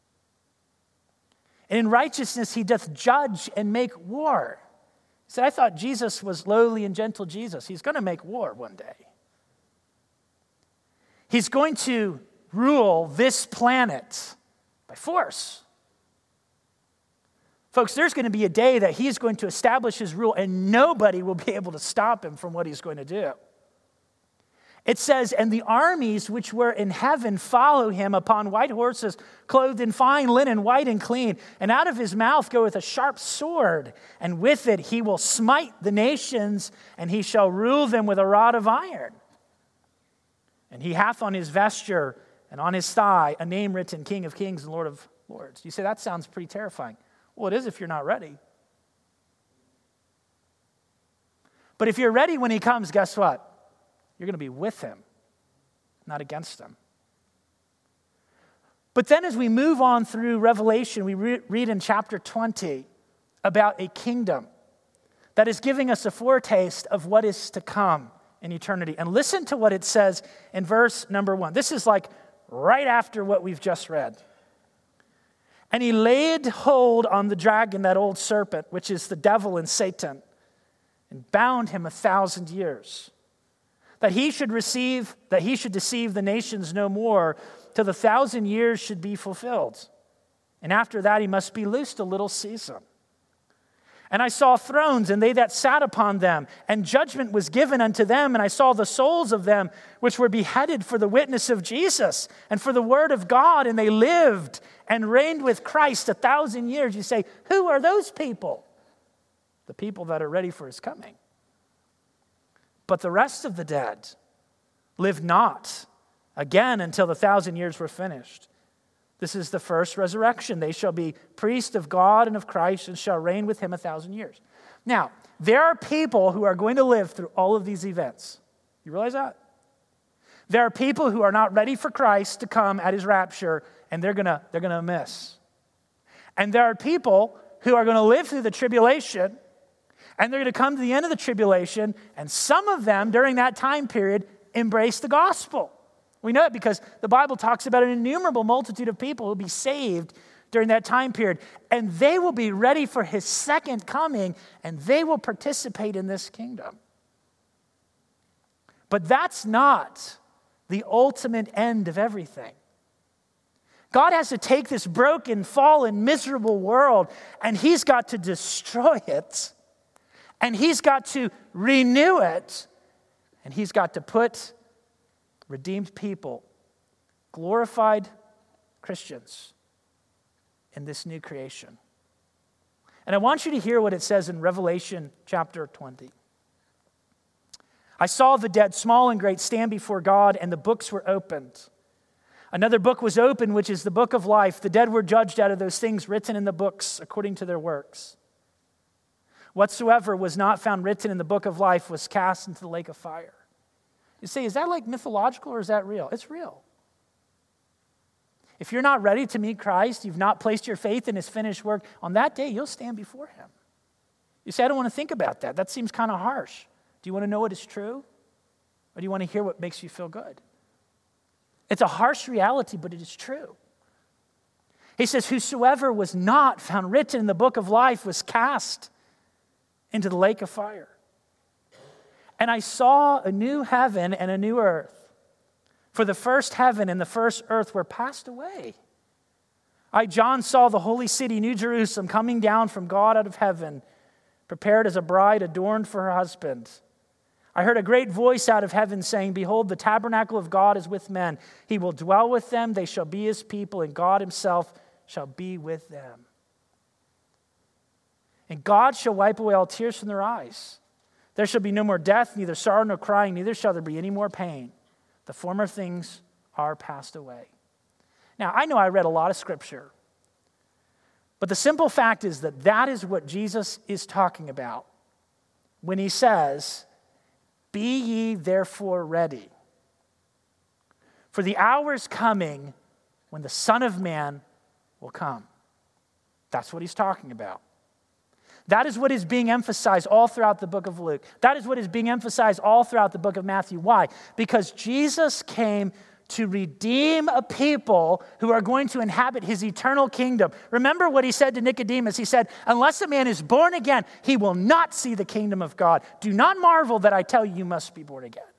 And in righteousness he doth judge and make war. He said, I thought Jesus was lowly and gentle Jesus. He's going to make war one day. He's going to rule this planet by force. Folks, there's going to be a day that he's going to establish his rule and nobody will be able to stop him from what he's going to do. It says, and the armies which were in heaven follow him upon white horses, clothed in fine linen, white and clean. And out of his mouth goeth a sharp sword, and with it he will smite the nations, and he shall rule them with a rod of iron. And he hath on his vesture and on his thigh a name written, King of Kings and Lord of Lords. You say, that sounds pretty terrifying. Well, it is if you're not ready. But if you're ready when he comes, guess what? You're going to be with him, not against him. But then as we move on through Revelation, we read in chapter 20 about a kingdom that is giving us a foretaste of what is to come in eternity. And listen to what it says in verse number 1. This is like right after what we've just read. And he laid hold on the dragon, that old serpent, which is the devil and Satan, and bound him 1,000 years, that he should deceive the nations no more, till the 1,000 years should be fulfilled. And after that he must be loosed a little season. And I saw thrones, and they that sat upon them, and judgment was given unto them. And I saw the souls of them which were beheaded for the witness of Jesus and for the word of God, and they lived and reigned with Christ 1,000 years. You say, who are those people? the people that are ready for his coming. But the rest of the dead live not again until the 1,000 years were finished. This is the first resurrection. They shall be priests of God and of Christ and shall reign with him 1,000 years. Now, there are people who are going to live through all of these events. You realize that? There are people who are not ready for Christ to come at his rapture, and they're gonna miss. And there are people who are going to live through the tribulation, and they're going to come to the end of the tribulation, and some of them during that time period embrace the gospel. We know it because the Bible talks about an innumerable multitude of people who will be saved during that time period, and they will be ready for his second coming, and they will participate in this kingdom. But that's not the ultimate end of everything. God has to take this broken, fallen, miserable world, and he's got to destroy it, and he's got to renew it, and he's got to put redeemed people, glorified Christians, in this new creation. And I want you to hear what it says in Revelation chapter 20. I saw the dead, small and great, stand before God, and the books were opened. Another book was opened, which is the book of life. The dead were judged out of those things written in the books according to their works. Whatsoever was not found written in the book of life was cast into the lake of fire. You say, is that like mythological or is that real? It's real. If you're not ready to meet Christ, you've not placed your faith in his finished work, on that day you'll stand before him. You say, I don't want to think about that. That seems kind of harsh. Do you want to know what is true? Or do you want to hear what makes you feel good? It's a harsh reality, but it is true. He says, whosoever was not found written in the book of life was cast into the lake of fire. And I saw a new heaven and a new earth. For the first heaven and the first earth were passed away. I, John, saw the holy city, New Jerusalem, coming down from God out of heaven, prepared as a bride adorned for her husband. I heard a great voice out of heaven saying, behold, the tabernacle of God is with men. He will dwell with them. They shall be his people, and God himself shall be with them. And God shall wipe away all tears from their eyes. There shall be no more death, neither sorrow nor crying, neither shall there be any more pain. The former things are passed away. Now, I know I read a lot of scripture, but the simple fact is that that is what Jesus is talking about when he says, be ye therefore ready. For the hour is coming when the Son of Man will come. That's what he's talking about. That is what is being emphasized all throughout the book of Luke. That is what is being emphasized all throughout the book of Matthew. Why? Because Jesus came to redeem a people who are going to inhabit his eternal kingdom. Remember what he said to Nicodemus. He said, unless a man is born again, he will not see the kingdom of God. Do not marvel that I tell you, you must be born again.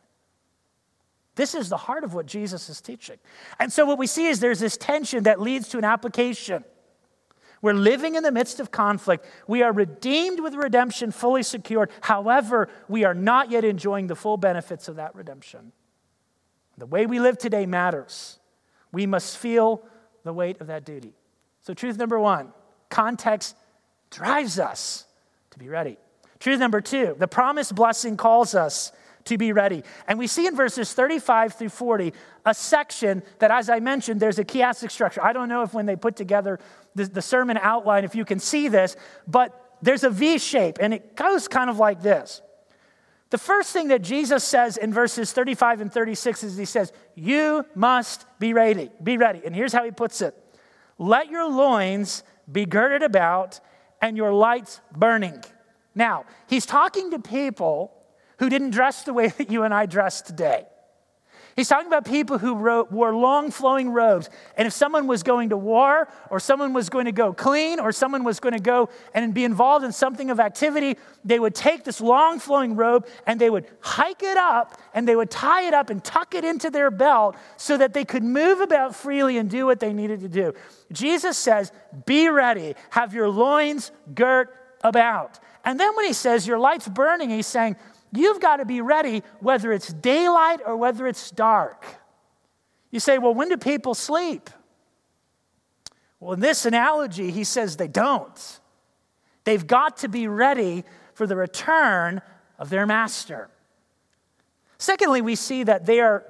This is the heart of what Jesus is teaching. And so what we see is there's this tension that leads to an application. We're living in the midst of conflict. We are redeemed with redemption fully secured. However, we are not yet enjoying the full benefits of that redemption. The way we live today matters. We must feel the weight of that duty. So truth number one, context drives us to be ready. Truth number two, the promised blessing calls us to be ready. And we see in verses 35 through 40 a section that, as I mentioned, there's a chiastic structure. I don't know if when they put together the sermon outline, if you can see this, but there's a V shape, and it goes kind of like this. The first thing that Jesus says in verses 35 and 36 is he says, you must be ready. Be ready. And here's how he puts it. Let your loins be girded about and your lights burning. Now, he's talking to people who didn't dress the way that you and I dress today. He's talking about people who wore long flowing robes. And if someone was going to war, or someone was going to go clean, or someone was going to go and be involved in something of activity, they would take this long flowing robe and they would hike it up and they would tie it up and tuck it into their belt so that they could move about freely and do what they needed to do. Jesus says, be ready, have your loins girt about. And then when he says your light's burning, he's saying, you've got to be ready whether it's daylight or whether it's dark. You say, well, when do people sleep? Well, in this analogy, he says they don't. They've got to be ready for the return of their master. Secondly, we see that there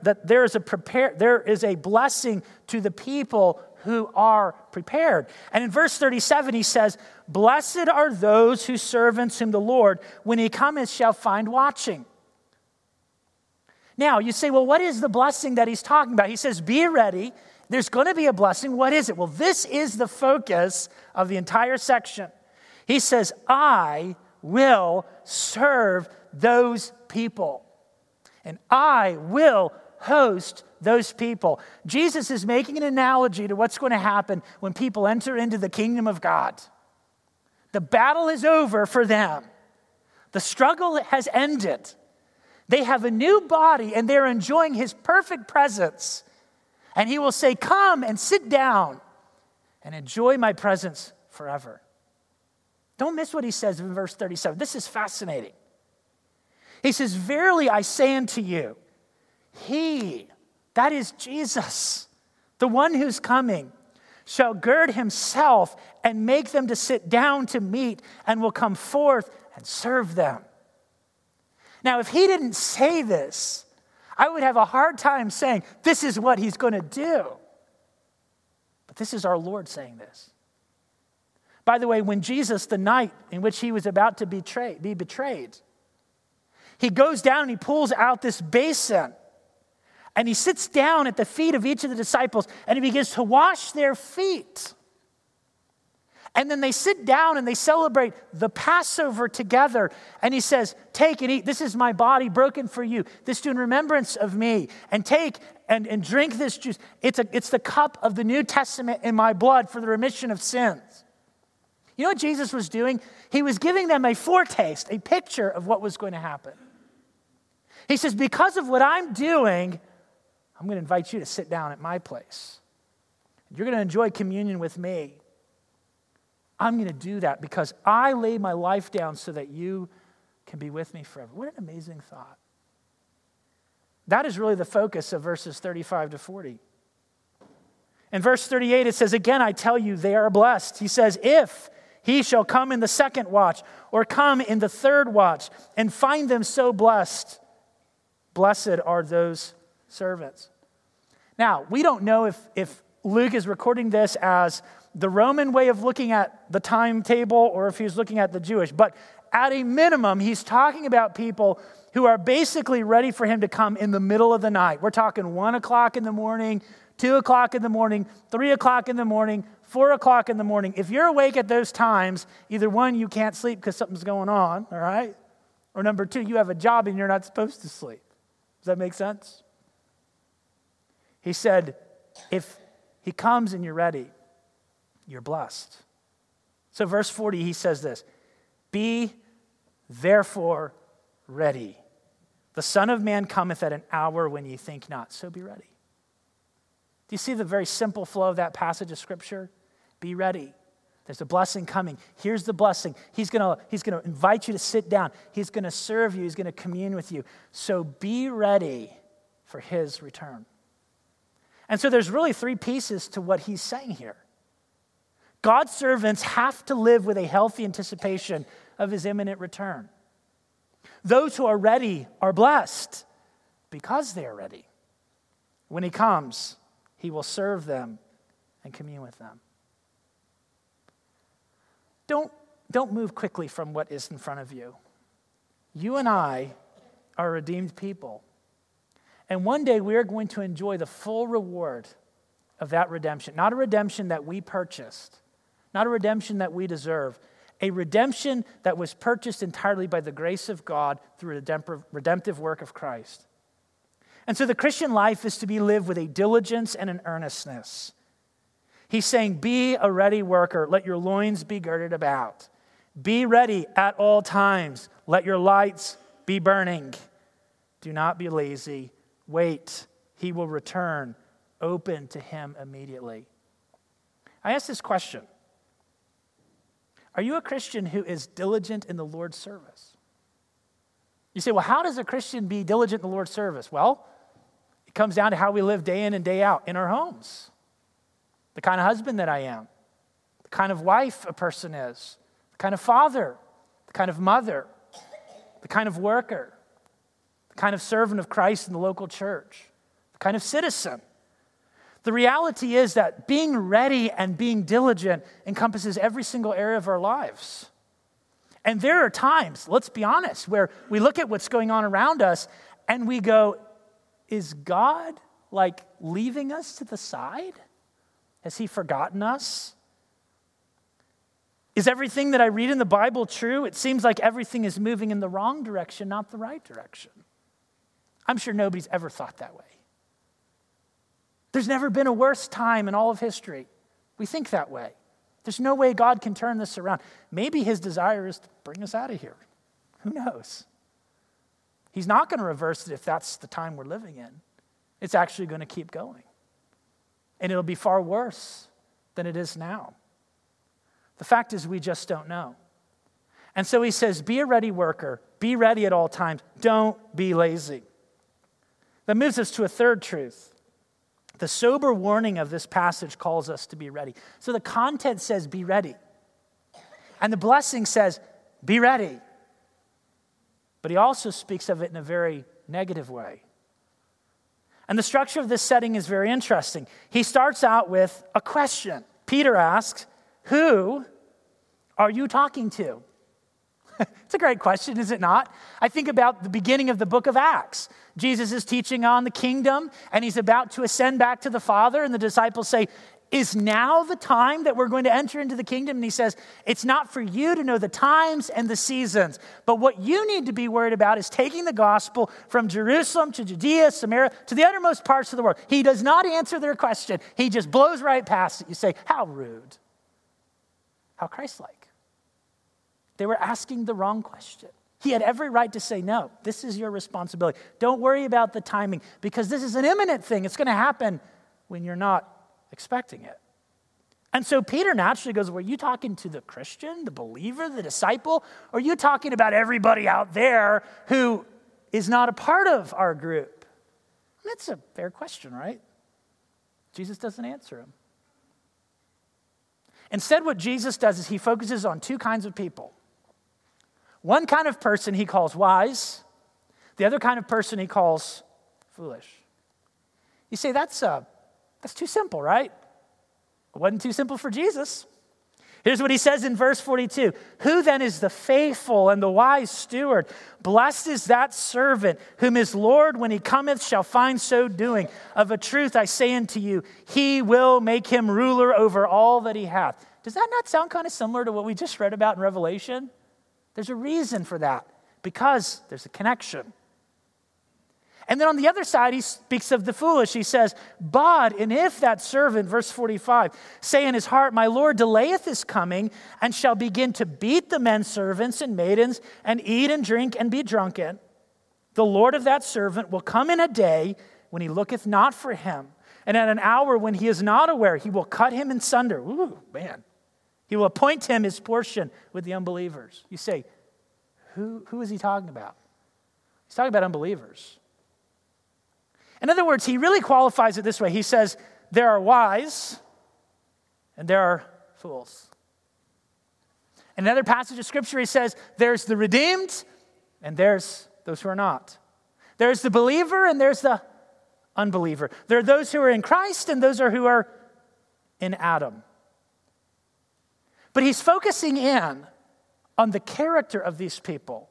is a blessing to the people who are prepared. And in verse 37, he says, "Blessed are those whose servants whom the Lord, when he cometh, shall find watching." Now, you say, well, what is the blessing that he's talking about? He says, be ready. There's going to be a blessing. What is it? Well, this is the focus of the entire section. He says, I will serve those people. And I will host those people. Jesus is making an analogy to what's going to happen when people enter into the kingdom of God. The battle is over for them. The struggle has ended. They have a new body and they're enjoying his perfect presence. And he will say, come and sit down and enjoy my presence forever. Don't miss what he says in verse 37. This is fascinating. He says, verily I say unto you, he, that is Jesus, the one who's coming, shall gird himself and make them to sit down to meat and will come forth and serve them. Now, if he didn't say this, I would have a hard time saying this is what he's going to do. But this is our Lord saying this. By the way, when Jesus, the night in which he was about to be betrayed, he goes down and he pulls out this basin and he sits down at the feet of each of the disciples and he begins to wash their feet. And then they sit down and they celebrate the Passover together. And he says, take and eat. This is my body broken for you. This do in remembrance of me. And take and drink this juice. It's the cup of the New Testament in my blood for the remission of sins. You know what Jesus was doing? He was giving them a foretaste, a picture of what was going to happen. He says, because of what I'm doing, I'm going to invite you to sit down at my place. You're going to enjoy communion with me. I'm going to do that because I laid my life down so that you can be with me forever. What an amazing thought. That is really the focus of verses 35 to 40. In verse 38, it says, again, I tell you, they are blessed. He says, if he shall come in the second watch or come in the third watch and find them so blessed, blessed are those servants. Now, we don't know if Luke is recording this as the Roman way of looking at the timetable or if he's looking at the Jewish. But at a minimum, he's talking about people who are basically ready for him to come in the middle of the night. We're talking 1 o'clock in the morning, 2 o'clock in the morning, 3 o'clock in the morning, 4 o'clock in the morning. If you're awake at those times, either one, you can't sleep because something's going on, all right? Or number two, you have a job and you're not supposed to sleep. Does that make sense? He said, if he comes and you're ready, you're blessed. So verse 40, he says this, be therefore ready. The Son of Man cometh at an hour when ye think not, so be ready. Do you see the very simple flow of that passage of Scripture? Be ready. There's a blessing coming. Here's the blessing. He's going to invite you to sit down. He's going to serve you. He's going to commune with you. So be ready for his return. And so there's really three pieces to what he's saying here. God's servants have to live with a healthy anticipation of his imminent return. Those who are ready are blessed because they are ready. When he comes, he will serve them and commune with them. Don't move quickly from what is in front of you. You and I are redeemed people. And one day we are going to enjoy the full reward of that redemption. Not a redemption that we purchased, not a redemption that we deserve, a redemption that was purchased entirely by the grace of God through the redemptive work of Christ. And so the Christian life is to be lived with a diligence and an earnestness. He's saying, be a ready worker. Let your loins be girded about. Be ready at all times. Let your lights be burning. Do not be lazy. Wait. He will return. Open to him immediately. I ask this question. Are you a Christian who is diligent in the Lord's service? You say, well, how does a Christian be diligent in the Lord's service? Well, it comes down to how we live day in and day out in our homes. The kind of husband that I am, the kind of wife a person is, the kind of father, the kind of mother, the kind of worker, the kind of servant of Christ in the local church, the kind of citizen. The reality is that being ready and being diligent encompasses every single area of our lives. And there are times, let's be honest, where we look at what's going on around us and we go, is God like leaving us to the side? Has he forgotten us? Is everything that I read in the Bible true? It seems like everything is moving in the wrong direction, not the right direction. I'm sure nobody's ever thought that way. There's never been a worse time in all of history. We think that way. There's no way God can turn this around. Maybe his desire is to bring us out of here. Who knows? He's not going to reverse it if that's the time we're living in. It's actually going to keep going. And it'll be far worse than it is now. The fact is, we just don't know. And so he says, be a ready worker. Be ready at all times. Don't be lazy. That moves us to a third truth. The sober warning of this passage calls us to be ready. So the content says, be ready. And the blessing says, be ready. But he also speaks of it in a very negative way. And the structure of this setting is very interesting. He starts out with a question. Peter asks, who are you talking to? It's a great question, is it not? I think about the beginning of the book of Acts. Jesus is teaching on the kingdom, and he's about to ascend back to the Father, and the disciples say, is now the time that we're going to enter into the kingdom? And he says, it's not for you to know the times and the seasons, but what you need to be worried about is taking the gospel from Jerusalem to Judea, Samaria, to the uttermost parts of the world. He does not answer their question. He just blows right past it. You say, how rude. How Christ-like. They were asking the wrong question. He had every right to say, no, this is your responsibility. Don't worry about the timing because this is an imminent thing. It's going to happen when you're not expecting it. And so Peter naturally goes, were you talking to the Christian, the believer, the disciple? Or are you talking about everybody out there who is not a part of our group? That's a fair question, right? Jesus doesn't answer him. Instead, what Jesus does is he focuses on two kinds of people. One kind of person he calls wise. The other kind of person he calls foolish. You say, that's too simple, right? It wasn't too simple for Jesus. Here's what he says in verse 42. Who then is the faithful and the wise steward? Blessed is that servant whom his Lord, when he cometh, shall find so doing. Of a truth I say unto you, he will make him ruler over all that he hath. Does that not sound kind of similar to what we just read about in Revelation? There's a reason for that, because there's a connection. And then on the other side, he speaks of the foolish. He says, but, and if that servant, verse 45, say in his heart, my Lord delayeth his coming, and shall begin to beat the men servants and maidens, and eat and drink and be drunken, the Lord of that servant will come in a day when he looketh not for him, and at an hour when he is not aware, he will cut him in sunder. Ooh, man. He will appoint him his portion with the unbelievers. You say, who is he talking about? He's talking about unbelievers. In other words, he really qualifies it this way. He says, there are wise and there are fools. In another passage of Scripture, he says, there's the redeemed and there's those who are not. There's the believer and there's the unbeliever. There are those who are in Christ and those who are in Adam. But he's focusing in on the character of these people,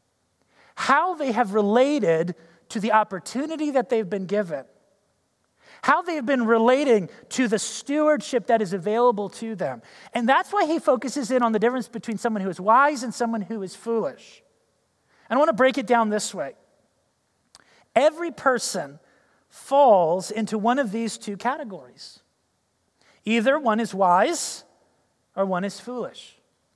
how they have related to the opportunity that they've been given, how they've been relating to the stewardship that is available to them. And that's why he focuses in on the difference between someone who is wise and someone who is foolish. And I want to break it down this way. Every person falls into one of these two categories. Either one is wise or one is foolish.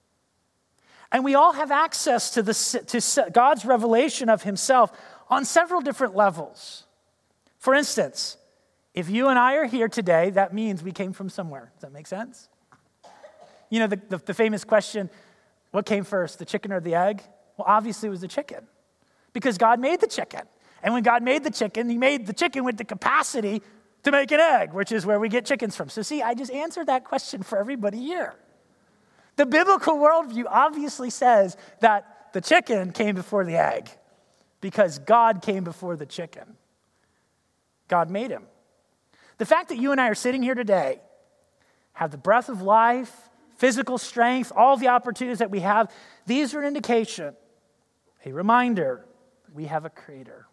And we all have access to God's revelation of himself on several different levels. For instance, if you and I are here today, that means we came from somewhere. Does that make sense? You know, the famous question, what came first, the chicken or the egg? Well, obviously it was the chicken, because God made the chicken. And when God made the chicken, he made the chicken with the capacity to make an egg, which is where we get chickens from. So see, I just answered that question for everybody here. The biblical worldview obviously says that the chicken came before the egg because God came before the chicken. God made him. The fact that you and I are sitting here today, have the breath of life, physical strength, all the opportunities that we have, these are an indication, a reminder, that we have a creator.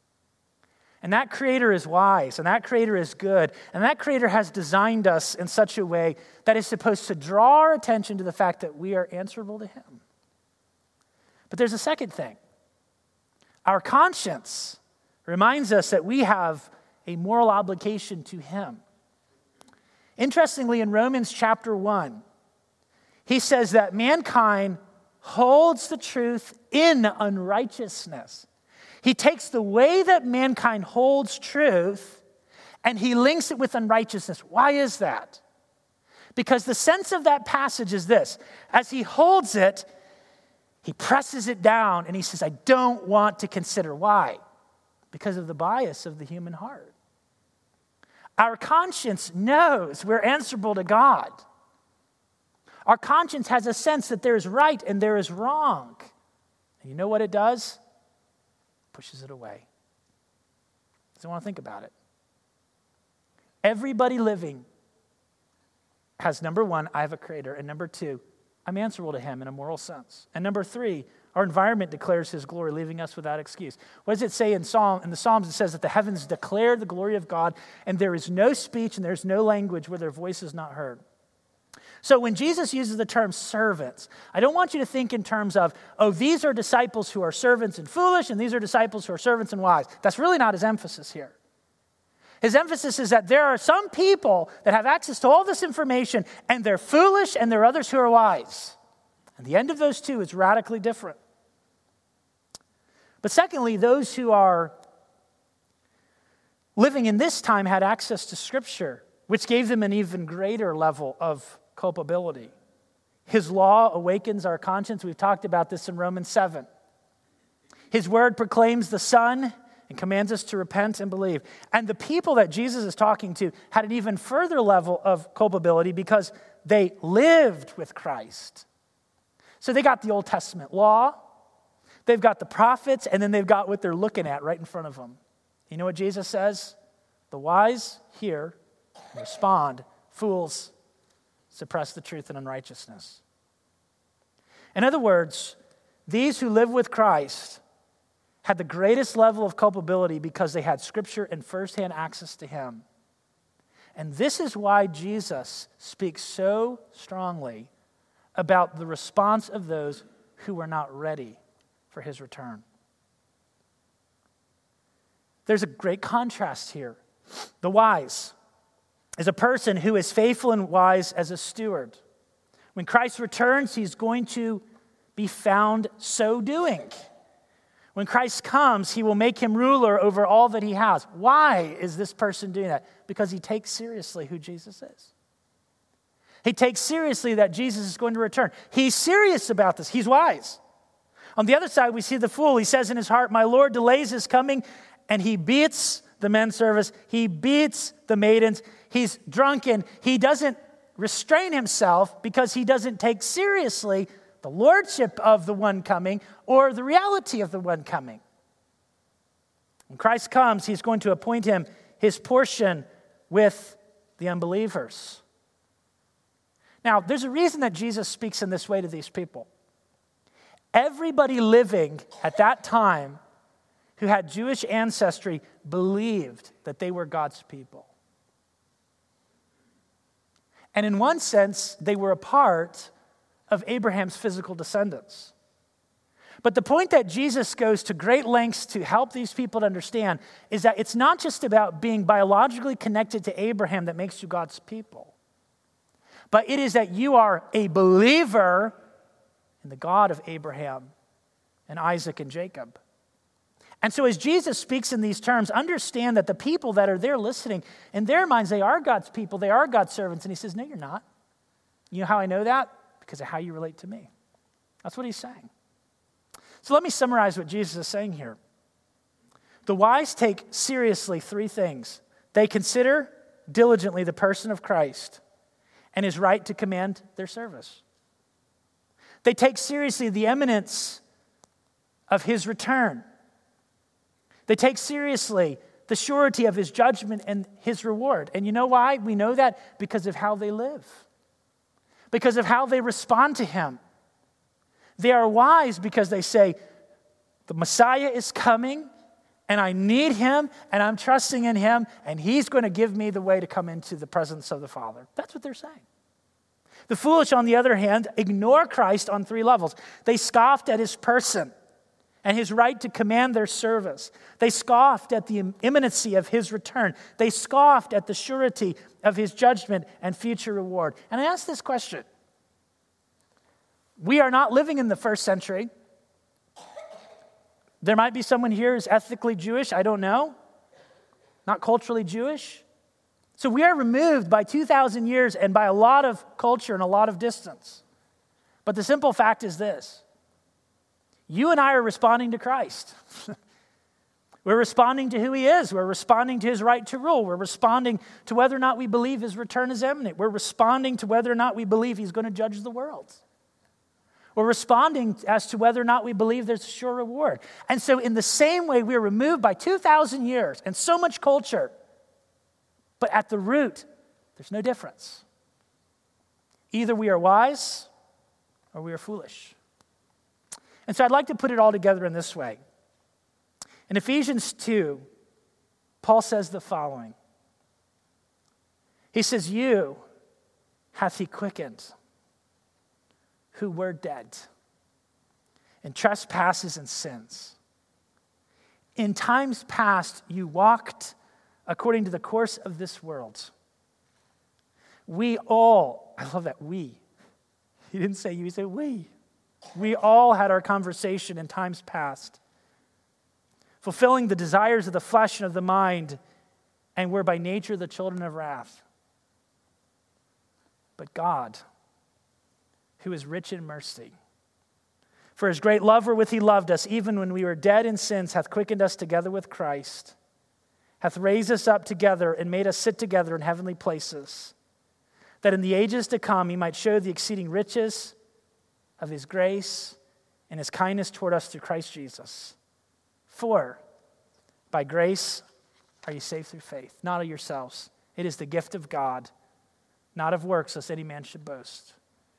And that creator is wise, and that creator is good, and that creator has designed us in such a way that is supposed to draw our attention to the fact that we are answerable to him. But there's a second thing. Our conscience reminds us that we have a moral obligation to him. Interestingly, in Romans chapter 1, he says that mankind holds the truth in unrighteousness. He takes the way that mankind holds truth and he links it with unrighteousness. Why is that? Because the sense of that passage is this. As he holds it, he presses it down and he says, I don't want to consider. Why? Because of the bias of the human heart. Our conscience knows we're answerable to God. Our conscience has a sense that there is right and there is wrong. And you know what it does? Pushes it away. Doesn't want to think about it. Everybody living has, number one, I have a creator, and number two, I'm answerable to him in a moral sense. And number three, our environment declares his glory, leaving us without excuse. What does it say in the Psalms? It says that the heavens declare the glory of God, and there is no speech and there's no language where their voice is not heard. So when Jesus uses the term servants, I don't want you to think in terms of, oh, these are disciples who are servants and foolish, and these are disciples who are servants and wise. That's really not his emphasis here. His emphasis is that there are some people that have access to all this information, and they're foolish, and there are others who are wise. And the end of those two is radically different. But secondly, those who are living in this time had access to Scripture, which gave them an even greater level of culpability. His law awakens our conscience. We've talked about this in Romans 7. His word proclaims the Son and commands us to repent and believe. And the people that Jesus is talking to had an even further level of culpability because they lived with Christ. So they got the Old Testament law, they've got the prophets, and then they've got what they're looking at right in front of them. You know what Jesus says? The wise hear and respond. Fools suppress the truth in unrighteousness. In other words, these who live with Christ had the greatest level of culpability because they had Scripture and firsthand access to him. And this is why Jesus speaks so strongly about the response of those who were not ready for his return. There's a great contrast here. The wise is a person who is faithful and wise as a steward. When Christ returns, he's going to be found so doing. When Christ comes, he will make him ruler over all that he has. Why is this person doing that? Because he takes seriously who Jesus is. He takes seriously that Jesus is going to return. He's serious about this. He's wise. On the other side, we see the fool. He says in his heart, my Lord delays his coming, and he beats the men's service. He beats the maidens. He's drunken. He doesn't restrain himself because he doesn't take seriously the lordship of the one coming or the reality of the one coming. When Christ comes, he's going to appoint him his portion with the unbelievers. Now, there's a reason that Jesus speaks in this way to these people. Everybody living at that time who had Jewish ancestry believed that they were God's people. And in one sense, they were a part of Abraham's physical descendants. But the point that Jesus goes to great lengths to help these people to understand is that it's not just about being biologically connected to Abraham that makes you God's people, but it is that you are a believer in the God of Abraham and Isaac and Jacob. And so as Jesus speaks in these terms, understand that the people that are there listening, in their minds, they are God's people, they are God's servants. And he says, no, you're not. You know how I know that? Because of how you relate to me. That's what he's saying. So let me summarize what Jesus is saying here. The wise take seriously three things. They consider diligently the person of Christ and his right to command their service. They take seriously the imminence of his return. They take seriously the surety of his judgment and his reward. And you know why we know that? Because of how they live, because of how they respond to him. They are wise because they say, the Messiah is coming, and I need him, and I'm trusting in him, and he's going to give me the way to come into the presence of the Father. That's what they're saying. The foolish, on the other hand, ignore Christ on three levels. They scoffed at his person and his right to command their service. They scoffed at the imminency of his return. They scoffed at the surety of his judgment and future reward. And I ask this question. We are not living in the first century. There might be someone here who's ethnically Jewish. I don't know. Not culturally Jewish. So we are removed by 2,000 years and by a lot of culture and a lot of distance. But the simple fact is this. You and I are responding to Christ. We're responding to who he is. We're responding to his right to rule. We're responding to whether or not we believe his return is imminent. We're responding to whether or not we believe he's going to judge the world. We're responding as to whether or not we believe there's a sure reward. And so in the same way, we're removed by 2,000 years and so much culture. But at the root, there's no difference. Either we are wise or we are foolish. And so I'd like to put it all together in this way. In Ephesians 2, Paul says the following. He says, you hath he quickened, who were dead in trespasses and sins. In times past, you walked according to the course of this world. We all, I love that, we. He didn't say you, he said we. We all had our conversation in times past, fulfilling the desires of the flesh and of the mind, and were by nature the children of wrath. But God, who is rich in mercy, for his great love wherewith he loved us, even when we were dead in sins, hath quickened us together with Christ, hath raised us up together and made us sit together in heavenly places, that in the ages to come he might show the exceeding riches of his grace and his kindness toward us through Christ Jesus. For by grace are you saved through faith, not of yourselves. It is the gift of God, not of works, lest any man should boast.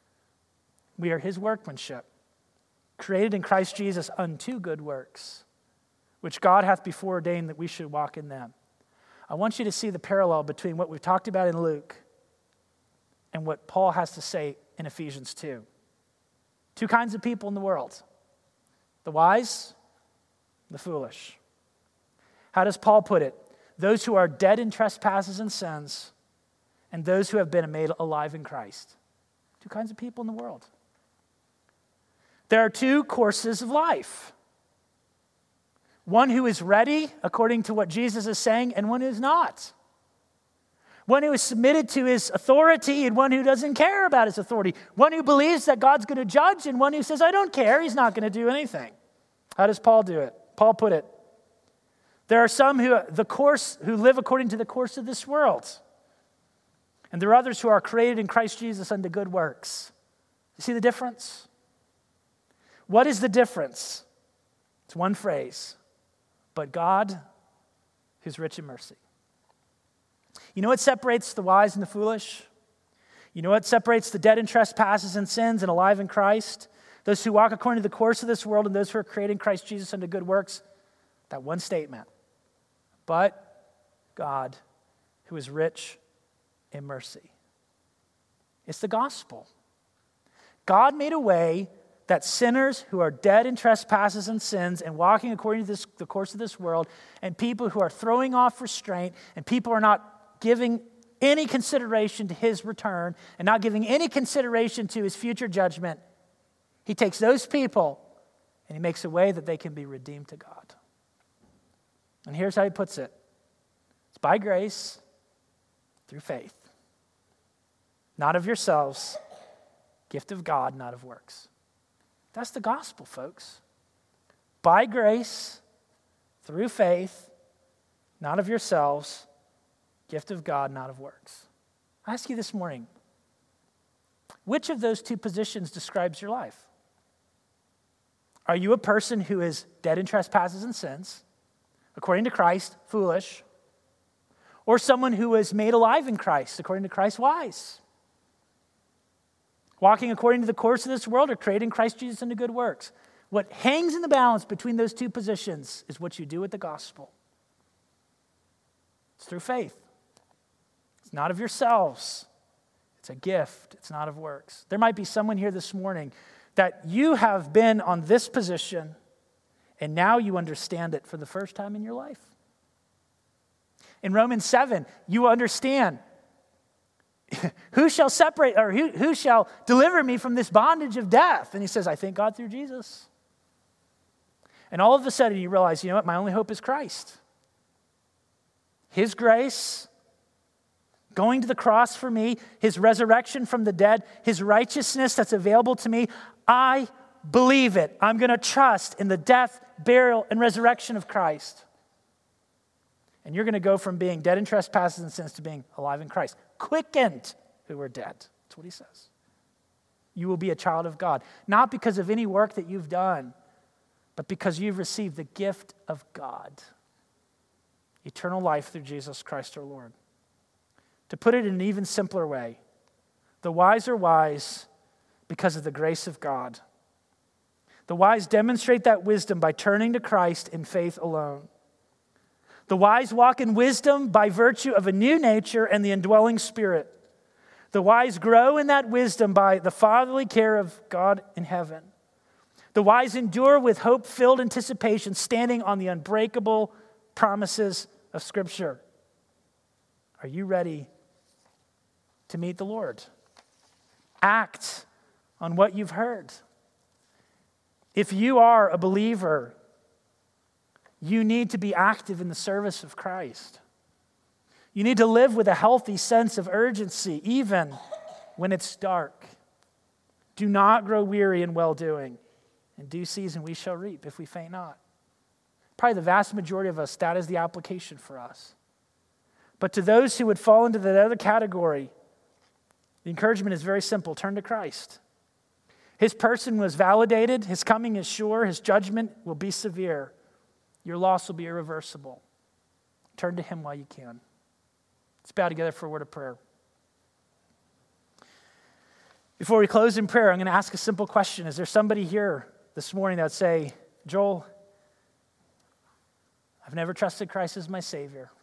We are his workmanship, created in Christ Jesus unto good works, which God hath before ordained that we should walk in them. I want you to see the parallel between what we've talked about in Luke and what Paul has to say in Ephesians 2. Two kinds of people in the world, the wise, the foolish. How does Paul put it? Those who are dead in trespasses and sins, and those who have been made alive in Christ. Two kinds of people in the world. There are two courses of life. One who is ready, according to what Jesus is saying, and one who is not. One who is submitted to his authority and one who doesn't care about his authority. One who believes that God's going to judge and one who says, I don't care, he's not going to do anything. How does Paul do it? Paul put it, there are some who live according to the course of this world. And there are others who are created in Christ Jesus unto good works. You see the difference? What is the difference? It's one phrase. But God, who's rich in mercy. You know what separates the wise and the foolish? You know what separates the dead in trespasses and sins and alive in Christ? Those who walk according to the course of this world and those who are created in Christ Jesus unto good works? That one statement. But God, who is rich in mercy. It's the gospel. God made a way that sinners who are dead in trespasses and sins and walking according to the course of this world, and people who are throwing off restraint, and people are not giving any consideration to his return and not giving any consideration to his future judgment, he takes those people and he makes a way that they can be redeemed to God. And here's how he puts it. It's by grace, through faith. Not of yourselves, gift of God, not of works. That's the gospel, folks. By grace, through faith, not of yourselves, gift of God, not of works. I ask you this morning, which of those two positions describes your life? Are you a person who is dead in trespasses and sins, according to Christ, foolish, or someone who is made alive in Christ, according to Christ, wise? Walking according to the course of this world or creating Christ Jesus into good works? What hangs in the balance between those two positions is what you do with the gospel. It's through faith. It's not of yourselves. It's a gift. It's not of works. There might be someone here this morning that you have been on this position and now you understand it for the first time in your life. In Romans 7, you understand who shall separate or who shall deliver me from this bondage of death? And he says, I thank God through Jesus. And all of a sudden you realize, you know what? My only hope is Christ. His grace, going to the cross for me, his resurrection from the dead, his righteousness that's available to me. I believe it. I'm going to trust in the death, burial, and resurrection of Christ. And you're going to go from being dead in trespasses and sins to being alive in Christ. Quickened who were dead. That's what he says. You will be a child of God. Not because of any work that you've done, but because you've received the gift of God. Eternal life through Jesus Christ our Lord. To put it in an even simpler way, the wise are wise because of the grace of God. The wise demonstrate that wisdom by turning to Christ in faith alone. The wise walk in wisdom by virtue of a new nature and the indwelling Spirit. The wise grow in that wisdom by the fatherly care of God in heaven. The wise endure with hope-filled anticipation, standing on the unbreakable promises of Scripture. Are you ready to meet the Lord? Act on what you've heard. If you are a believer, you need to be active in the service of Christ. You need to live with a healthy sense of urgency, even when it's dark. Do not grow weary in well-doing. In due season we shall reap if we faint not. Probably the vast majority of us, that is the application for us. But to those who would fall into the other category, the encouragement is very simple. Turn to Christ. His person was validated. His coming is sure. His judgment will be severe. Your loss will be irreversible. Turn to him while you can. Let's bow together for a word of prayer. Before we close in prayer, I'm going to ask a simple question. Is there somebody here this morning that would say, Joel, I've never trusted Christ as my Savior.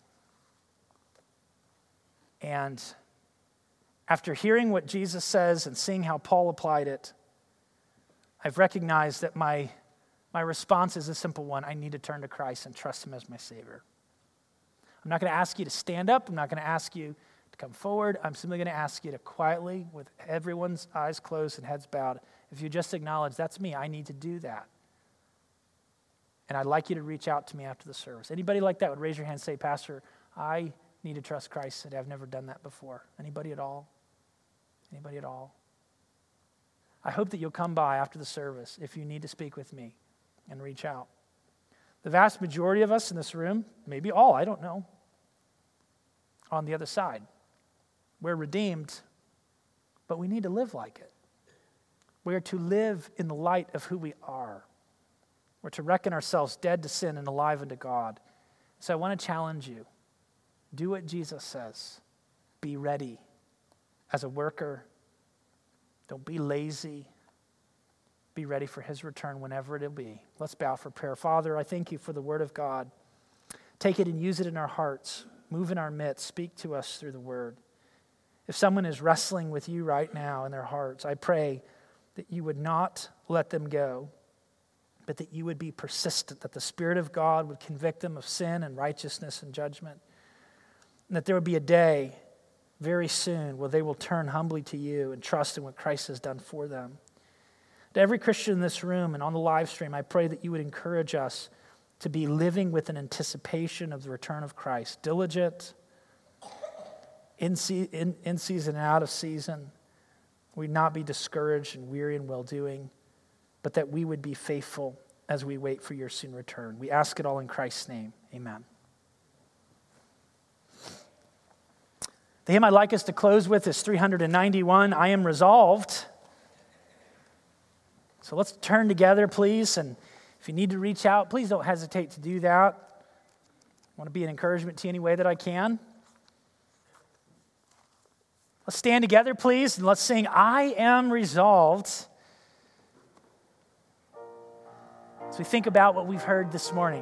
And after hearing what Jesus says and seeing how Paul applied it, I've recognized that my response is a simple one. I need to turn to Christ and trust him as my Savior. I'm not going to ask you to stand up. I'm not going to ask you to come forward. I'm simply going to ask you to quietly, with everyone's eyes closed and heads bowed, if you just acknowledge, that's me, I need to do that. And I'd like you to reach out to me after the service. Anybody like that would raise your hand and say, Pastor, I need to trust Christ today. I've never done that before. Anybody at all? Anybody at all? I hope that you'll come by after the service if you need to speak with me and reach out. The vast majority of us in this room, maybe all, I don't know, on the other side. We're redeemed, but we need to live like it. We are to live in the light of who we are. We're to reckon ourselves dead to sin and alive unto God. So I want to challenge you. Do what Jesus says. Be ready as a worker. Don't be lazy. Be ready for his return whenever it'll be. Let's bow for prayer. Father, I thank you for the word of God. Take it and use it in our hearts. Move in our midst. Speak to us through the word. If someone is wrestling with you right now in their hearts, I pray that you would not let them go, but that you would be persistent, that the Spirit of God would convict them of sin and righteousness and judgment, and that there would be a day very soon where they will turn humbly to you and trust in what Christ has done for them. To every Christian in this room and on the live stream, I pray that you would encourage us to be living with an anticipation of the return of Christ, diligent, in season and out of season. We'd not be discouraged and weary in well-doing, but that we would be faithful as we wait for your soon return. We ask it all in Christ's name. Amen. The hymn I'd like us to close with is 391, I Am Resolved. So let's turn together, please. And if you need to reach out, please don't hesitate to do that. I want to be an encouragement to you any way that I can. Let's stand together, please, and let's sing, I Am Resolved, as we think about what we've heard this morning.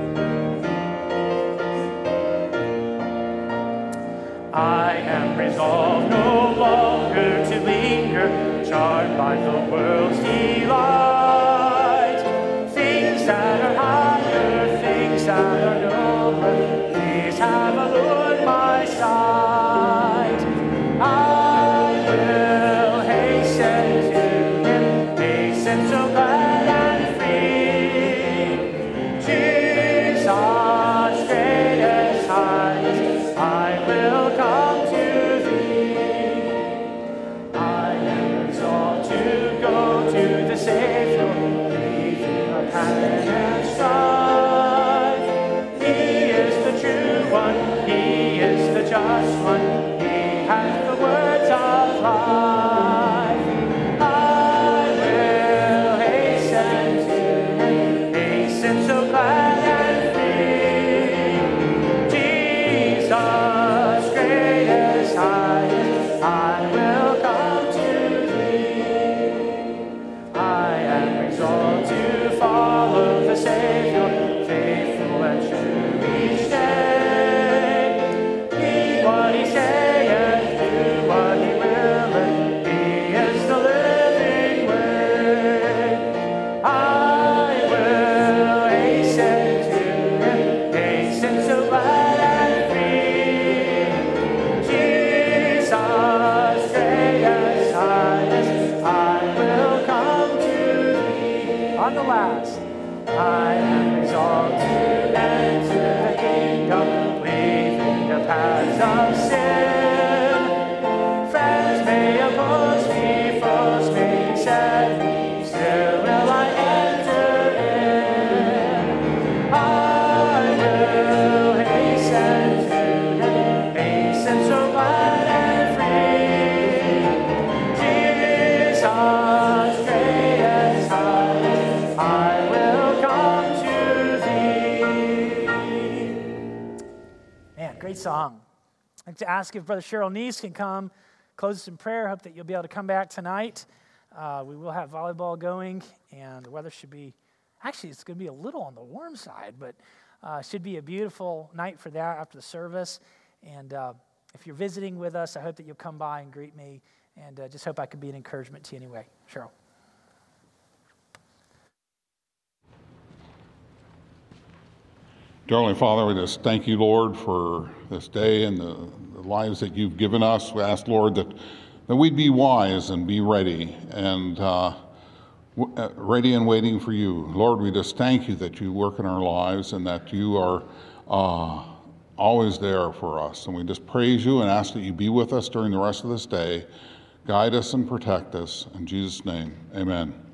I am resolved no longer to linger, charmed by the world's delight. Things that are higher, things that are nobler, these have allured my sight. I will hasten to him, hasten so glad and free. Jesus, greatest heights, I will come to thee. I am resolved to go to the Savior, leaving our pain and strife. He is the true one, He is the just one, He hath the words of life. I will hasten to Him, hasten so glad and free. Jesus, greatest heights, I will come to thee. I am resolved to follow the Savior, faithful and true each day. Heed what He saith, do what He willeth, He is the living way. I will hasten to Him, hasten so glad and free. Jesus, greatest heights, I will come to thee. On the last, I am resolved to enter the kingdom, leaving the paths of sin. Friends may oppose me, foes may beset me, still will I enter in. I will hasten to Him, hasten so glad and free. Jesus, greatest heights, I will come to thee. Man, great song. I'd like to ask if Brother Cheryl Neese can come close us in prayer. Hope that you'll be able to come back tonight. We will have volleyball going, and the weather should be, actually it's going to be a little on the warm side, but should be a beautiful night for that after the service. And if you're visiting with us, I hope that you'll come by and greet me, and just hope I can be an encouragement to you anyway. Cheryl. Dear Heavenly Father, we just thank you, Lord, for this day and the lives that you've given us. We ask, Lord, that we'd be wise and be ready and ready and waiting for you. Lord, we just thank you that you work in our lives and that you are always there for us. And we just praise you and ask that you be with us during the rest of this day. Guide us and protect us. In Jesus' name, amen.